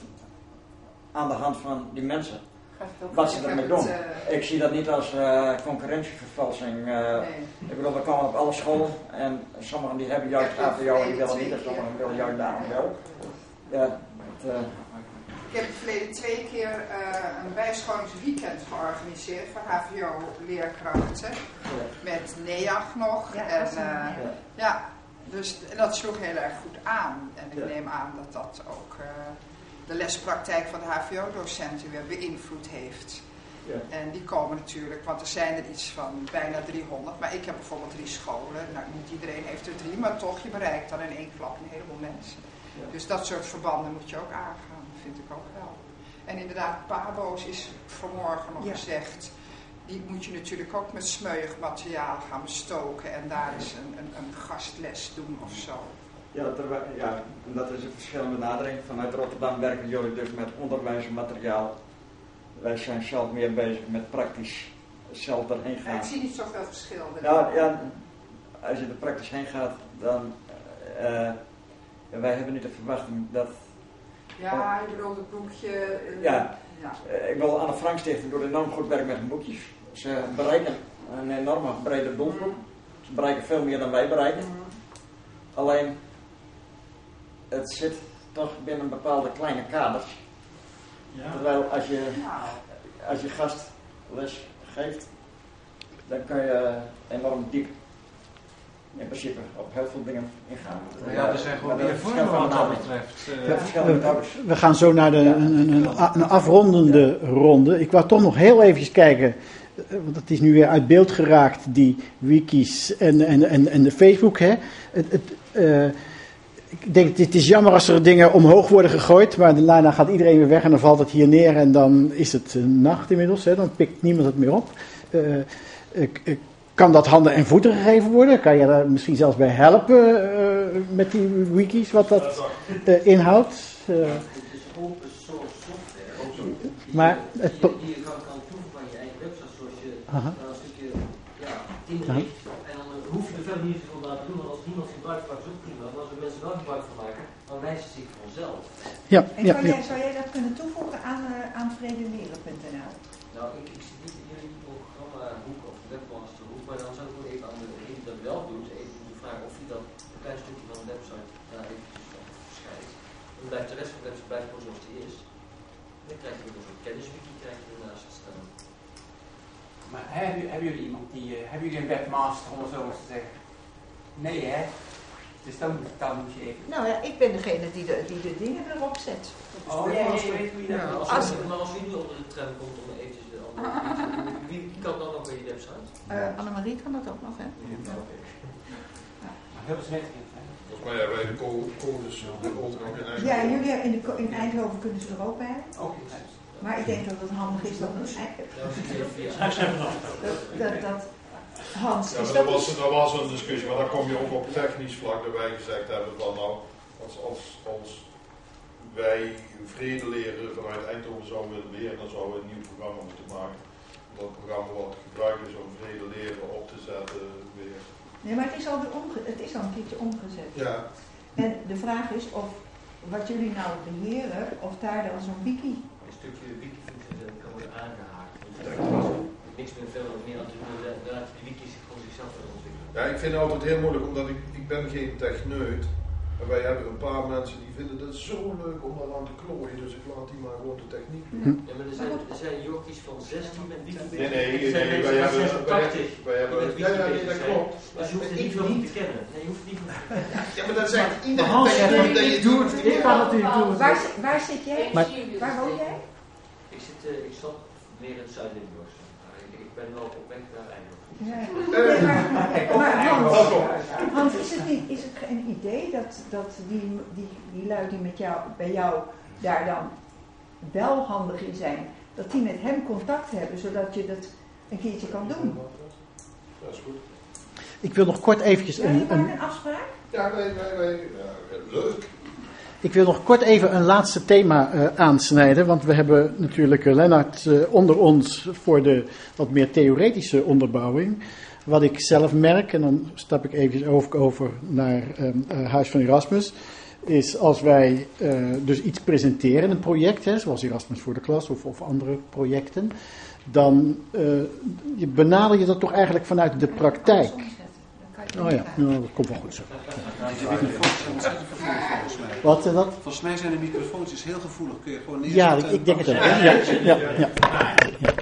aan de hand van die mensen wat ze ermee doen. Uh, ik zie dat niet als uh, concurrentievervalsing. Uh, nee. Ik bedoel, we komen op alle scholen en sommigen die hebben juist A V O en die willen niet. En sommigen willen juist daarom wel. Ja, het, uh, Ik heb verleden twee keer uh, een bijscholingsweekend georganiseerd voor H V O-leerkrachten. Met N E A G nog. Ja, en, uh, ja. ja, dus dat sloeg heel erg goed aan. En ik neem aan dat dat ook uh, de lespraktijk van de H V O-docenten weer beïnvloed heeft. Ja. En die komen natuurlijk, want er zijn er iets van bijna driehonderd. Maar ik heb bijvoorbeeld drie scholen. Nou, niet iedereen heeft er drie, maar toch, je bereikt dan in één klap een heleboel mensen. Ja. Dus dat soort verbanden moet je ook aangaan, vind ik ook wel. En inderdaad, Pabo's is vanmorgen nog ja. gezegd. Die moet je natuurlijk ook met smeuig materiaal gaan bestoken en daar eens een, een, een gastles doen of zo. Ja, dat, er, ja, dat is een verschillende benadering. Vanuit Rotterdam werken jullie dus met onderwijsmateriaal. Wij zijn zelf meer bezig met praktisch zelf erheen gaan. Ja, ik zie niet zoveel verschil. Ja, ja, als je er praktisch heen gaat, dan... Uh, wij hebben niet de verwachting dat... Ja, je bedoelt het boekje... Uh, ja, ja. Uh, ik wil Anne Frank Stichting doet enorm goed werk met hun boekjes. Ze bereiken een enorme brede doelgroep. Ze bereiken veel meer dan wij bereiken. Mm. Alleen, het zit toch binnen bepaalde kleine kaders. Ja. Terwijl als je, als je gastles geeft, dan kun je enorm diep in principe op heel veel dingen ingaan. Ja, er zijn gewoon meer vormen wat dat betreft. Uh, we, we gaan zo naar de, een, een, een afrondende ronde. Ik wou toch nog heel even kijken, want het is nu weer uit beeld geraakt, die wikis en, en, en, en de Facebook. Hè. Het, het, uh, ik denk, het is jammer als er dingen omhoog worden gegooid, maar daarna gaat iedereen weer weg en dan valt het hier neer en dan is het nacht inmiddels. Hè. Dan pikt niemand het meer op. Uh, ik, ik, Kan dat handen en voeten gegeven worden? Kan je daar misschien zelfs bij helpen uh, met die wikis, wat dat uh, inhoudt? Uh, het is open source software. Maar het die, die je kan, kan toevoegen van je eigen website, zoals je uh, een stukje ja, inricht. En dan uh, hoef je er verder niet van laten doen, want als niemand gebruik maakt, is ook prima. Maar als er mensen wel gebruik van maken, dan wijst het zich vanzelf. Ja, en ja, zou, ja. jij, zou jij dat kunnen toevoegen aan, uh, aan vredeleren punt n l? Nou, ik, ik zit niet in jullie programmaboek of webmasterboek, maar dan zou ik wel even aan degene die dat wel doet, even moeten vragen of hij dat een klein stukje van de website daar eventjes van verschijnt. Dan blijft de rest van de website blijft gewoon zoals die is. Dan krijg je nog een kenniswiki krijg je ernaast staan. Maar hebben, hebben jullie iemand die, uh, hebben jullie een webmaster om het zo eens te zeggen? Nee hè? Dus dan moet, dan moet je even... Nou ja, ik ben degene die de, die de dingen erop zet. Oh ja, je weet hoe je dat doet. Als, maar als je nu onder de trend komt om eventjes de andere wie, wie kan dan ook bij je website? Uh, Annemarie kan dat ook nog, hè? Ja, okay. Ja. Maar heel besmettelijk. Volgens mij hebben wij de co- codes ook nog in Eindhoven. Ja, jullie in, de, in Eindhoven kunnen ze er ook bij. Oké. Maar ik denk dat het handig is dat het dat, dat, dat Hans, ja, is maar dat dat, was, dat was een discussie, maar dan kom je ook op technisch vlak dat wij gezegd hebben van nou, als, als, als wij vrede leren vanuit Eindhoven zouden willen leren, dan zouden we een nieuw programma moeten maken. Dat programma wat gebruikt is om vrede leren op te zetten weer. Nee, maar het is al, weer omge- het is al een keertje omgezet. Ja. En de vraag is of wat jullie nou beheren, of daar dan zo'n wiki... Een stukje wiki-functie kan worden aangehaakt. Dus niks meer veel meer als de wiki zich gewoon zichzelf wil ontwikkelen. Ja, ik vind het altijd heel moeilijk, omdat ik, ik ben geen techneut. En wij hebben een paar mensen die vinden het zo leuk om daar aan te klooien, dus ik laat die maar gewoon de techniek doen. Hm. Ja, maar er zijn, er zijn jochies van zestien met wiki. Nee, nee, nee, nee, nee wij hebben... zesentachtig. Wij hebben... Ja, ja, nee, dat klopt. Dus je hoeft het niet veel om te kennen. Nee, je hoeft het niet veel te kennen. Ja, maar dat zegt iedereen Hans, dat je het doet. Ik kan het niet doen. Waar, waar zit jij? Maar, waar woon jij? Ik zit, uh, ik zat meer in het Zuid-Limburg. Ik, ik ben wel op weg naar Eindhoven. Ja. Nee, maar, maar Hans, Hans, is het niet, is het geen idee dat, dat die, die, die lui die met jou, bij jou daar dan wel handig in zijn, dat die met hem contact hebben, zodat je dat een keertje kan doen? Dat is goed. Ik wil nog kort eventjes Ja, een, je maakt een, een afspraak? Ja, wij, wij, wij, ja, leuk. ik wil nog kort even een laatste thema uh, aansnijden, want we hebben natuurlijk uh, Lennart uh, onder ons voor de wat meer theoretische onderbouwing. Wat ik zelf merk, en dan stap ik even over, over naar uh, uh, Huis van Erasmus, is als wij uh, dus iets presenteren, een project, hè, zoals Erasmus voor de Klas of, of andere projecten, dan uh, je benader je dat toch eigenlijk vanuit de praktijk. Oh ja, nou, dat komt wel goed zo. De microfoons zijn ontzettend gevoelig volgens mij. Wat is dat? Volgens mij zijn de microfoons heel gevoelig. Kun je gewoon Ja, ik, ik denk het ook. Ja, ja, ja, ja, ja, ja.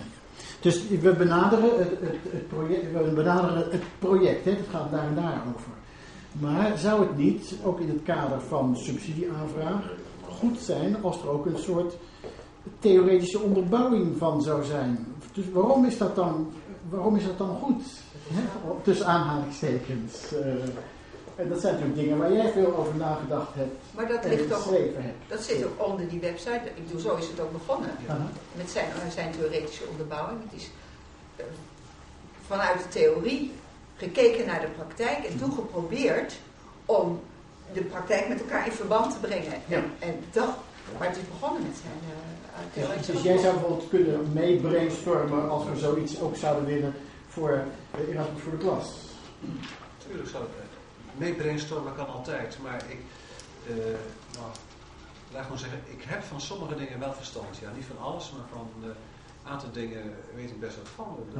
Dus we benaderen het, het, het project, we benaderen het project, hè, het gaat daar en daar over. Maar zou het niet, ook in het kader van subsidieaanvraag, goed zijn als er ook een soort theoretische onderbouwing van zou zijn? Dus waarom is dat dan, waarom is dat dan goed? Hè? Tussen aanhalingstekens. Uh, en dat zijn natuurlijk dingen waar jij veel over nagedacht hebt. Maar dat en ligt toch, geschreven hebt. dat zit ook onder die website. Ik bedoel, zo is het ook begonnen. Ja. Met zijn, zijn theoretische onderbouwing. Het is uh, vanuit de theorie gekeken naar de praktijk en toen geprobeerd om de praktijk met elkaar in verband te brengen. Ja. En, en dat, maar het is begonnen met zijn uh, theoretische Dus jij zou bijvoorbeeld kunnen mee brainstormen als we zoiets ook zouden willen voor Erasmus voor de Klas. Tuurlijk zou ik mee brainstormen kan altijd, maar ik, uh, nou, laat ik gewoon zeggen, ik heb van sommige dingen wel verstand. Ja, niet van alles, maar van een uh, aantal dingen weet ik best wat van. Dat,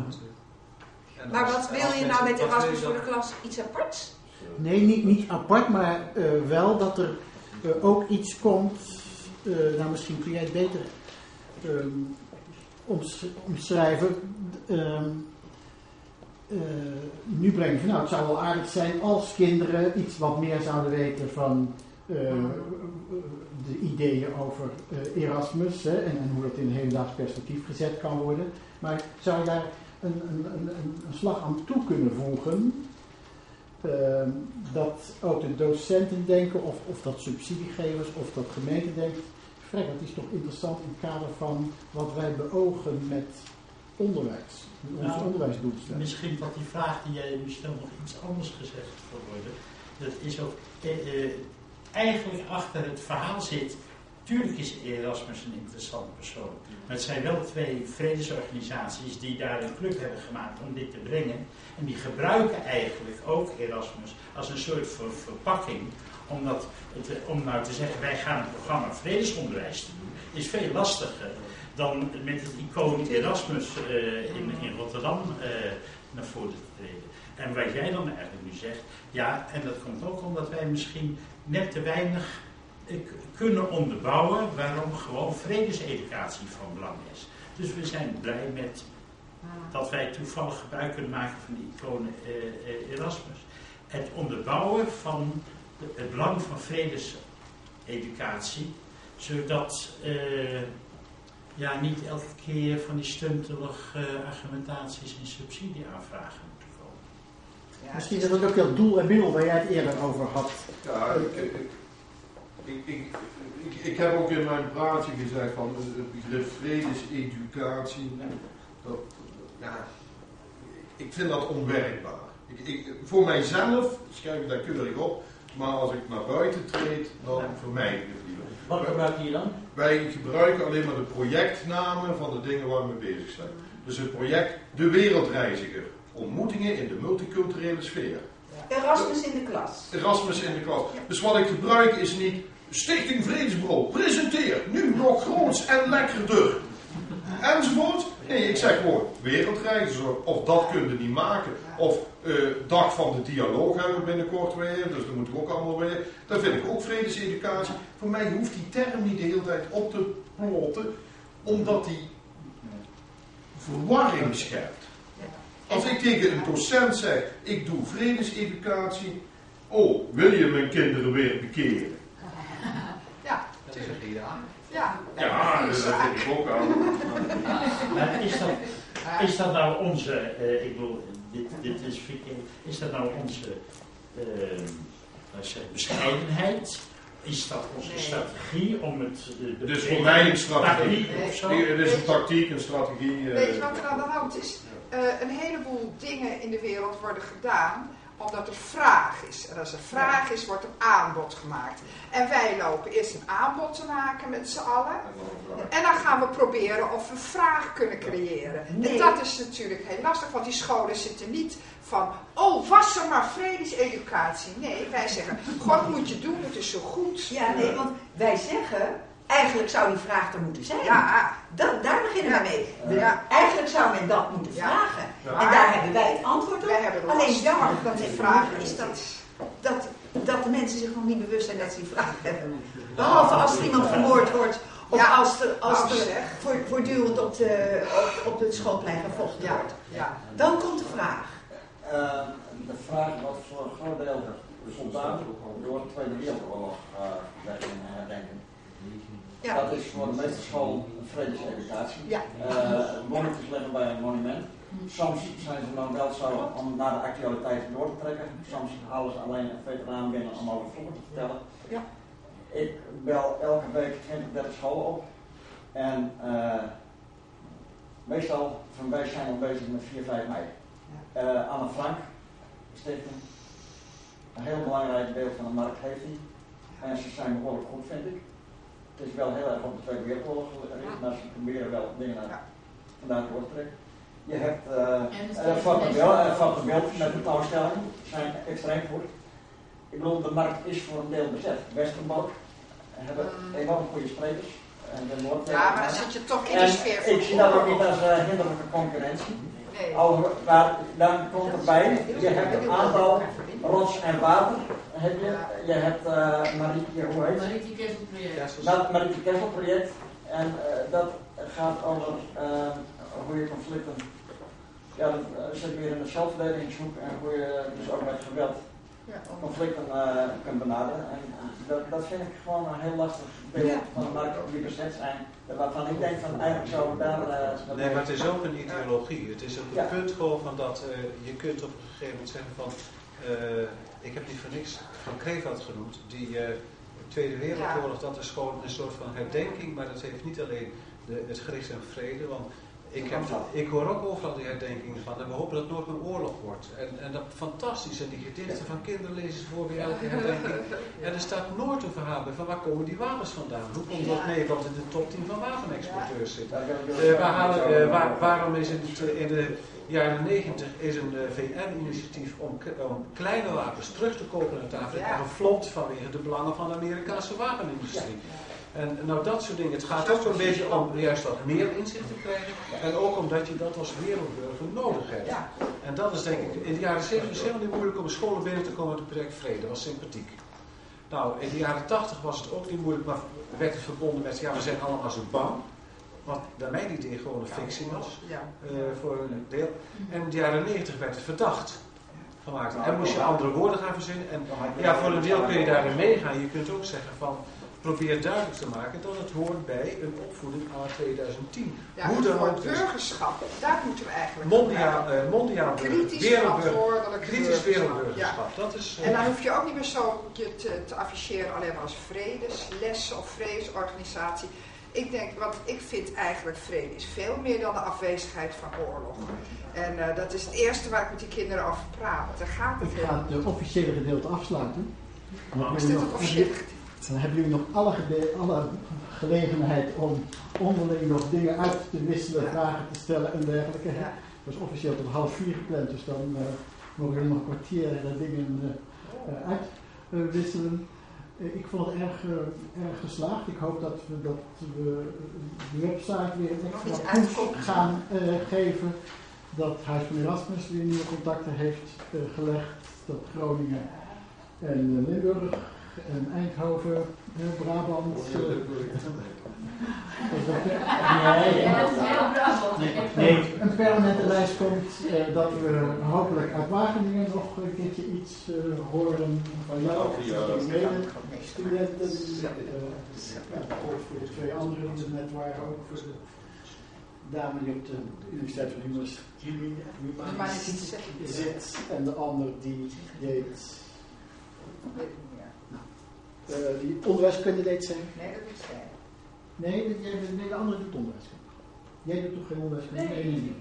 uh, maar als, wat wil je mensen, nou met Erasmus voor de Klas? Iets aparts? Nee, niet, niet apart, maar uh, wel dat er uh, ook iets komt, uh, nou misschien kun jij het beter uh, oms, omschrijven. Uh, uh, nu breng je van, nou het zou wel aardig zijn als kinderen iets wat meer zouden weten van uh, de ideeën over uh, Erasmus, hè, en, en hoe dat in een hedendaags perspectief gezet kan worden. Maar zou je daar een, een, een, een slag aan toe kunnen voegen? Uh, dat ook de docenten denken, of, of dat subsidiegevers, of dat gemeenten denken, vrek, dat is toch interessant in het kader van wat wij beogen met onderwijs, onze nou, onderwijsdoelstelling. Misschien dat die vraag die jij nu stelt nog iets anders gezegd kan worden. Dat is ook, eh, eh, eigenlijk achter het verhaal zit, tuurlijk is Erasmus een interessante persoon, maar het zijn wel twee vredesorganisaties die daar een club hebben gemaakt om dit te brengen. En die gebruiken eigenlijk ook Erasmus als een soort van verpakking. Omdat het, om nou te zeggen, wij gaan het programma vredesonderwijs te doen, is veel lastiger dan met het icoon Erasmus uh, in, in Rotterdam uh, naar voren te treden. En wat jij dan eigenlijk nu zegt, ja, en dat komt ook omdat wij misschien net te weinig uh, kunnen onderbouwen waarom gewoon vredeseducatie van belang is. Dus we zijn blij met dat wij toevallig gebruik kunnen maken van die icoon uh, uh, Erasmus. Het onderbouwen van de, het belang van vredeseducatie, zodat uh, ja, niet elke keer van die stuntelige uh, argumentaties en subsidieaanvragen moeten komen. Ja, misschien is dat ook dat doel en middel waar jij het eerder over had. Ja, ik, ik, ik, ik, ik, ik heb ook in mijn praatje gezegd van het begrip vredeseducatie. Dat, ja, ik vind dat onwerkbaar. Ik, ik, voor mijzelf schrijf ik daar keurig op, maar als ik naar buiten treed, dan vermijd ik het liever. Wat gebruik je dan? Wij gebruiken alleen maar de projectnamen van de dingen waar we mee bezig zijn. Dus het project De Wereldreiziger. Ontmoetingen in de multiculturele sfeer. Erasmus in de klas. Erasmus in de klas. Dus wat ik gebruik is niet Stichting Vredesbureau, presenteer, nu nog groots en lekkerder. Enzovoort. Nee, ik zeg gewoon wereldreiziger. Of dat kun je niet maken. Of uh, dag van de dialoog hebben we binnenkort weer. Dus dat moet ik ook allemaal weer. Dat vind ik ook vredeseducatie. Voor mij hoeft die term niet de hele tijd op te plotten. Omdat die verwarring schept. Als ik tegen een docent zeg, ik doe vredeseducatie. Oh, wil je mijn kinderen weer bekeren? Ja. Dat is een ja. Ja, ja, dat vind ik ook aan. Maar is dat, is dat nou onze, uh, ik bedoel, dit, dit is, is dat nou onze uh, zeg, bescheidenheid? Is dat onze nee. strategie om het... Uh, dus voor mij een strategie. Nee, het is een tactiek, een strategie. Uh, Weet je wat er aan de hand is? Uh, een heleboel dingen in de wereld worden gedaan omdat er vraag is. En als er vraag is, wordt een aanbod gemaakt. En wij lopen eerst een aanbod te maken met z'n allen. En dan gaan we proberen of we vraag kunnen creëren. Nee. En dat is natuurlijk heel lastig, want die scholen zitten niet van... Oh, was er maar vredeseducatie. Nee, wij zeggen, God moet je doen, het is zo goed. Ja, nee, want wij zeggen... Eigenlijk zou die vraag er moeten zijn. Ja. Dat, daar beginnen ja. we mee. We, ja. Eigenlijk zou men dat moeten ja. vragen. Ja. En daar hebben wij het antwoord op. Alleen jammer dat die vraag is dat, dat, dat de mensen zich nog niet bewust zijn dat ze die vraag hebben. Behalve als er iemand vermoord wordt. Of ja. als er, als er voor, voortdurend op, de, op, op het schoolplein gevochten ja. wordt. Ja. Dan komt de vraag. Uh, de vraag wat voor een groot deel de soldaten door de Tweede Wereldoorlog uh, werden herdenken. Ja. Dat is voor de meeste scholen een vredeseducatie. Ja. Uh, monitors leggen bij een monument. Soms zijn ze dan wel zo om naar de actualiteiten door te trekken. Soms halen ze alleen een veteraan binnen om over vroeger te vertellen. Ja. Ik bel elke week twintig, dertig scholen op. En uh, meestal van wij zijn al bezig met vier, vijf mei. Uh, Anne Frank Stichting. Een heel belangrijk beeld van de markt heeft hij. En ze zijn behoorlijk goed, vind ik. Het is wel heel erg op de Tweede Wereldoorlog gericht, maar ze proberen wel dingen naar vandaan door te trekken. Je hebt uh, van de beeld met de tentoonstelling, zijn extreem goed. Ik bedoel, de markt is voor een deel bezet. Westerbork hebben enorm goede sprekers. En de ja, maar dan zit je toch in de sfeer van ik zie dat ook niet als uh, hinderlijke concurrentie. Nee. Al, maar dan komt erbij, je hebt een aantal rots en water. Heb je, je hebt uh, Marietje, hoe heet het? Marietje Kesselproject. Dat Marietje Kesselproject. En uh, dat gaat over uh, hoe je conflicten, ja, dat uh, zit weer in de zelfverdedigingshoek en hoe je dus ook met geweld ja, conflicten uh, kunt benaderen. En uh, dat, dat vind ik gewoon een heel lastig beeld ja. van de markt die bezet zijn. Waarvan ik denk van eigenlijk zou we daar... Uh, nee, maar het is ook een ideologie. Het is ook een ja. punt gewoon van dat uh, je kunt op een gegeven moment zeggen van... Uh, ik heb niet voor niks van Krevat genoemd. Die uh, Tweede Wereldoorlog, dat is gewoon een soort van herdenking. Maar dat heeft niet alleen de, het gericht en vrede. Want ik, heb, ik hoor ook overal die herdenkingen van. En we hopen dat het nooit meer oorlog wordt. En, en dat fantastisch. En die gedichten van kinderen lezen ze voor bij elke herdenking. En er staat nooit een verhaal bij van waar komen die wapens vandaan? Hoe komt dat Nederland in de top tien van wapenexporteurs zit? Uh, waar halen, uh, waar, waarom is het uh, in de jaren negentig is een uh, V N-initiatief om, om kleine wapens terug te kopen uit Afrika ja. geflopt vanwege de belangen van de Amerikaanse wapenindustrie. Ja. En nou dat soort dingen. Het gaat ook een beetje om juist wat meer inzicht te krijgen. En ook omdat je dat als wereldburger nodig hebt. Ja. En dat is denk ik, in de jaren zeventig was het helemaal niet moeilijk om scholen binnen te komen met het project Vrede. Dat was sympathiek. Nou, in de jaren tachtig was het ook niet moeilijk, maar werd het verbonden met, ja, we zijn allemaal zo bang. Wat bij mijn idee gewoon een fictie was, uh, voor een deel. En in de jaren negentig werd het verdacht gemaakt. En moest je andere woorden gaan verzinnen. En ja, voor een deel kun je daarin meegaan. Je kunt ook zeggen van, probeert duidelijk te maken dat het hoort bij een opvoeding à tweeduizend tien. Ja, Hoe dan voor ook. burgerschap, daar moeten we eigenlijk Mondiaal, uh, mondiaal kritisch wereldburger, verantwoordelijk kritisch wereldburgerschap. Ja. Dat is, uh, en dan hoef je ook niet meer zo je te, te afficheren alleen maar als vredeslessen of vredesorganisatie. Ik denk, want ik vind eigenlijk vrede is veel meer dan de afwezigheid van oorlog. En uh, dat is het eerste waar ik met die kinderen over praat. Daar gaat het Ik ga het officiële gedeelte afsluiten. Dan is dit het officiële gedeelte? Dan hebben jullie nog alle, gede- alle gelegenheid om onderling nog dingen uit te wisselen, ja. vragen te stellen en dergelijke. Ja. Dat is officieel tot half vier gepland, dus dan uh, mogen jullie nog een kwartier uh, dingen uh, uh, uitwisselen. Uh, ik vond het erg, uh, erg geslaagd. Ik hoop dat we, dat we de website weer een extra push gaan uh, geven. Dat Huis van Erasmus weer nieuwe contacten heeft uh, gelegd. Dat Groningen en uh, Limburg en Eindhoven, uh, Brabant. Uh, nee, nee, een permanente lijst komt. Uh, dat we hopelijk uit Wageningen nog een keertje iets uh, horen van jou. Medestudenten. Uh, ja, voor de twee anderen die er net waren, ook voor de dame die op de Universiteit van Humanis zit en de ander die deed, uh, die onderwijskunde deed zijn. Nee, dat is zij. Nee, de, nee, de andere doet onderwijskunde. Jij doet toch geen onderwijskunde? Nee, nee, nee.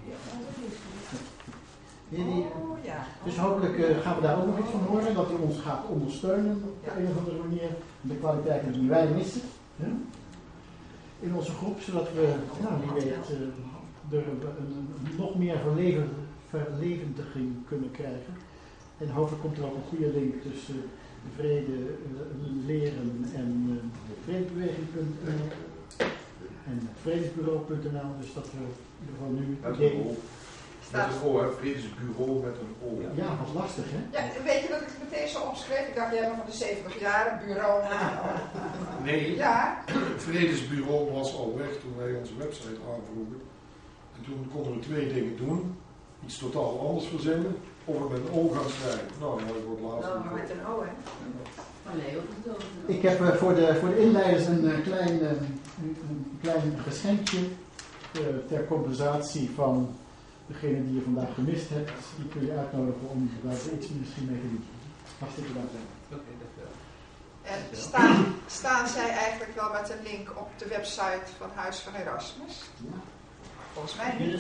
nee, nee. Oh, ja. Dus hopelijk uh, gaan we daar ook nog iets van horen, dat u ons gaat ondersteunen op de een of andere manier, de kwaliteiten die wij missen. Ja? In onze groep, zodat we, nou, wie weet, uh, er een, een, een nog meer verleven, verlevendiging kunnen krijgen. En hopelijk komt er ook een goede link tussen vrede, uh, leren en uh, vredesbeweging punt n l en vredesbureau punt n l. Dus dat we in ieder geval nu met een O. Met een O, hè? Vredesbureau met een O. Ja, ja, dat was lastig, hè? Ja, weet je dat ik het meteen zo opschreef? Ik dacht, jij bent van de zeventig jaar, bureau. Nee, ja. Vredesbureau was al weg toen wij onze website aanvroegen. En toen konden we twee dingen doen. Iets totaal anders verzinnen. Of we met een O gaan schrijven. Nou, dan wordt het laatste. Nou, maar met een O, hè? Ik heb uh, voor, de, voor de inleiders een, uh, klein, uh, een, een klein geschenkje uh, ter compensatie van degene die je vandaag gemist hebt. Die kun je uitnodigen om daar iets misschien mee te doen. Hartstikke dank. Oké, dankjewel. En staan, staan zij eigenlijk wel met een link op de website van Huis van Erasmus? Ja. Volgens mij niet.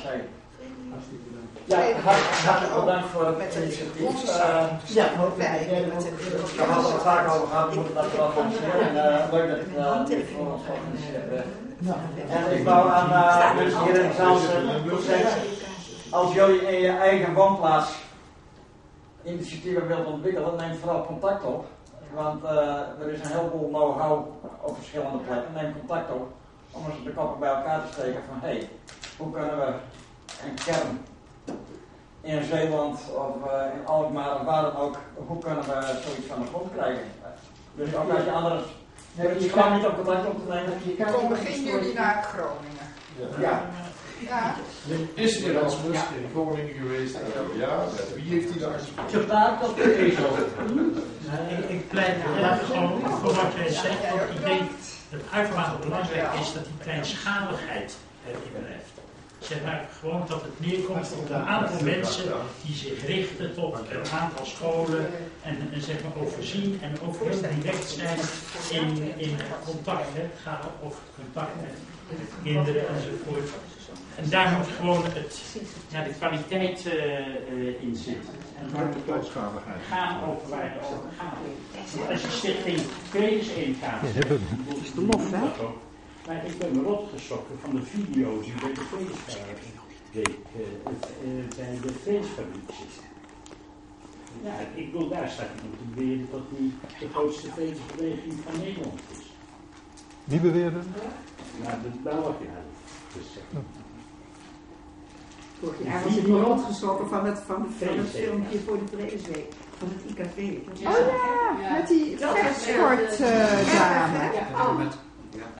Ja, hartelijk bedankt voor het initiatief. Uh, ja, we hadden het er vaak over gehad, we moeten dat wel organiseren. En uh, leuk dat ik uh, dit voor ons georganiseerd heb. En ik wou aan uh, dus hier in de zaal zeggen, als jullie in je eigen woonplaats initiatieven wilt ontwikkelen, neem vooral contact op. Want uh, er is een heleboel know-how op verschillende plekken. Neem contact op om eens de koppen bij elkaar te steken van hé, hey, hoe kunnen we een kern in Zeeland of uh, in Alkmaar of waar dan ook, hoe kunnen we zoiets van de grond krijgen? Dus ook als je anders, je, je kan niet op contact op te nemen. Kom begin juli naar Groningen. Ja. Ja. Ja. Is de Erasmus ja. in Groningen geweest? Ja. Wie heeft die daar gesproken? Zo daar tot de ezel. Ik pleit gewoon voor wat jij zegt, want ik denk dat het uitermate belangrijk is dat die kleinschaligheid erin blijft. Zeg maar gewoon dat het neerkomt op een aantal mensen die zich richten tot een aantal scholen en, en zeg maar ook voorzien en ook heel direct zijn in, in contact. Hè. Het gaat over contact met, met kinderen enzovoort. En daar moet gewoon het, ja, de kwaliteit uh, uh, in zitten. En gaan over waar het over gaat. Als je stichting Vredeseenkaart, dat is de lof, hè? Maar ik ben me rot geschrokken van de video's die bij de Vredesfabriek deed, uh, uh, bij de Vredesfabriek zitten. Ja, ik bedoel, daar staat iemand te beweren dat die de grootste vredesbeweging van Nederland is. Wie beweerde? Nou, de Belgen. Dus, uh, Vorig jaar was ik me rondgeschrokken van het, van, van het filmpje voor de Vredesweek, van het I K V. Oh ja, met die vechtsportdame.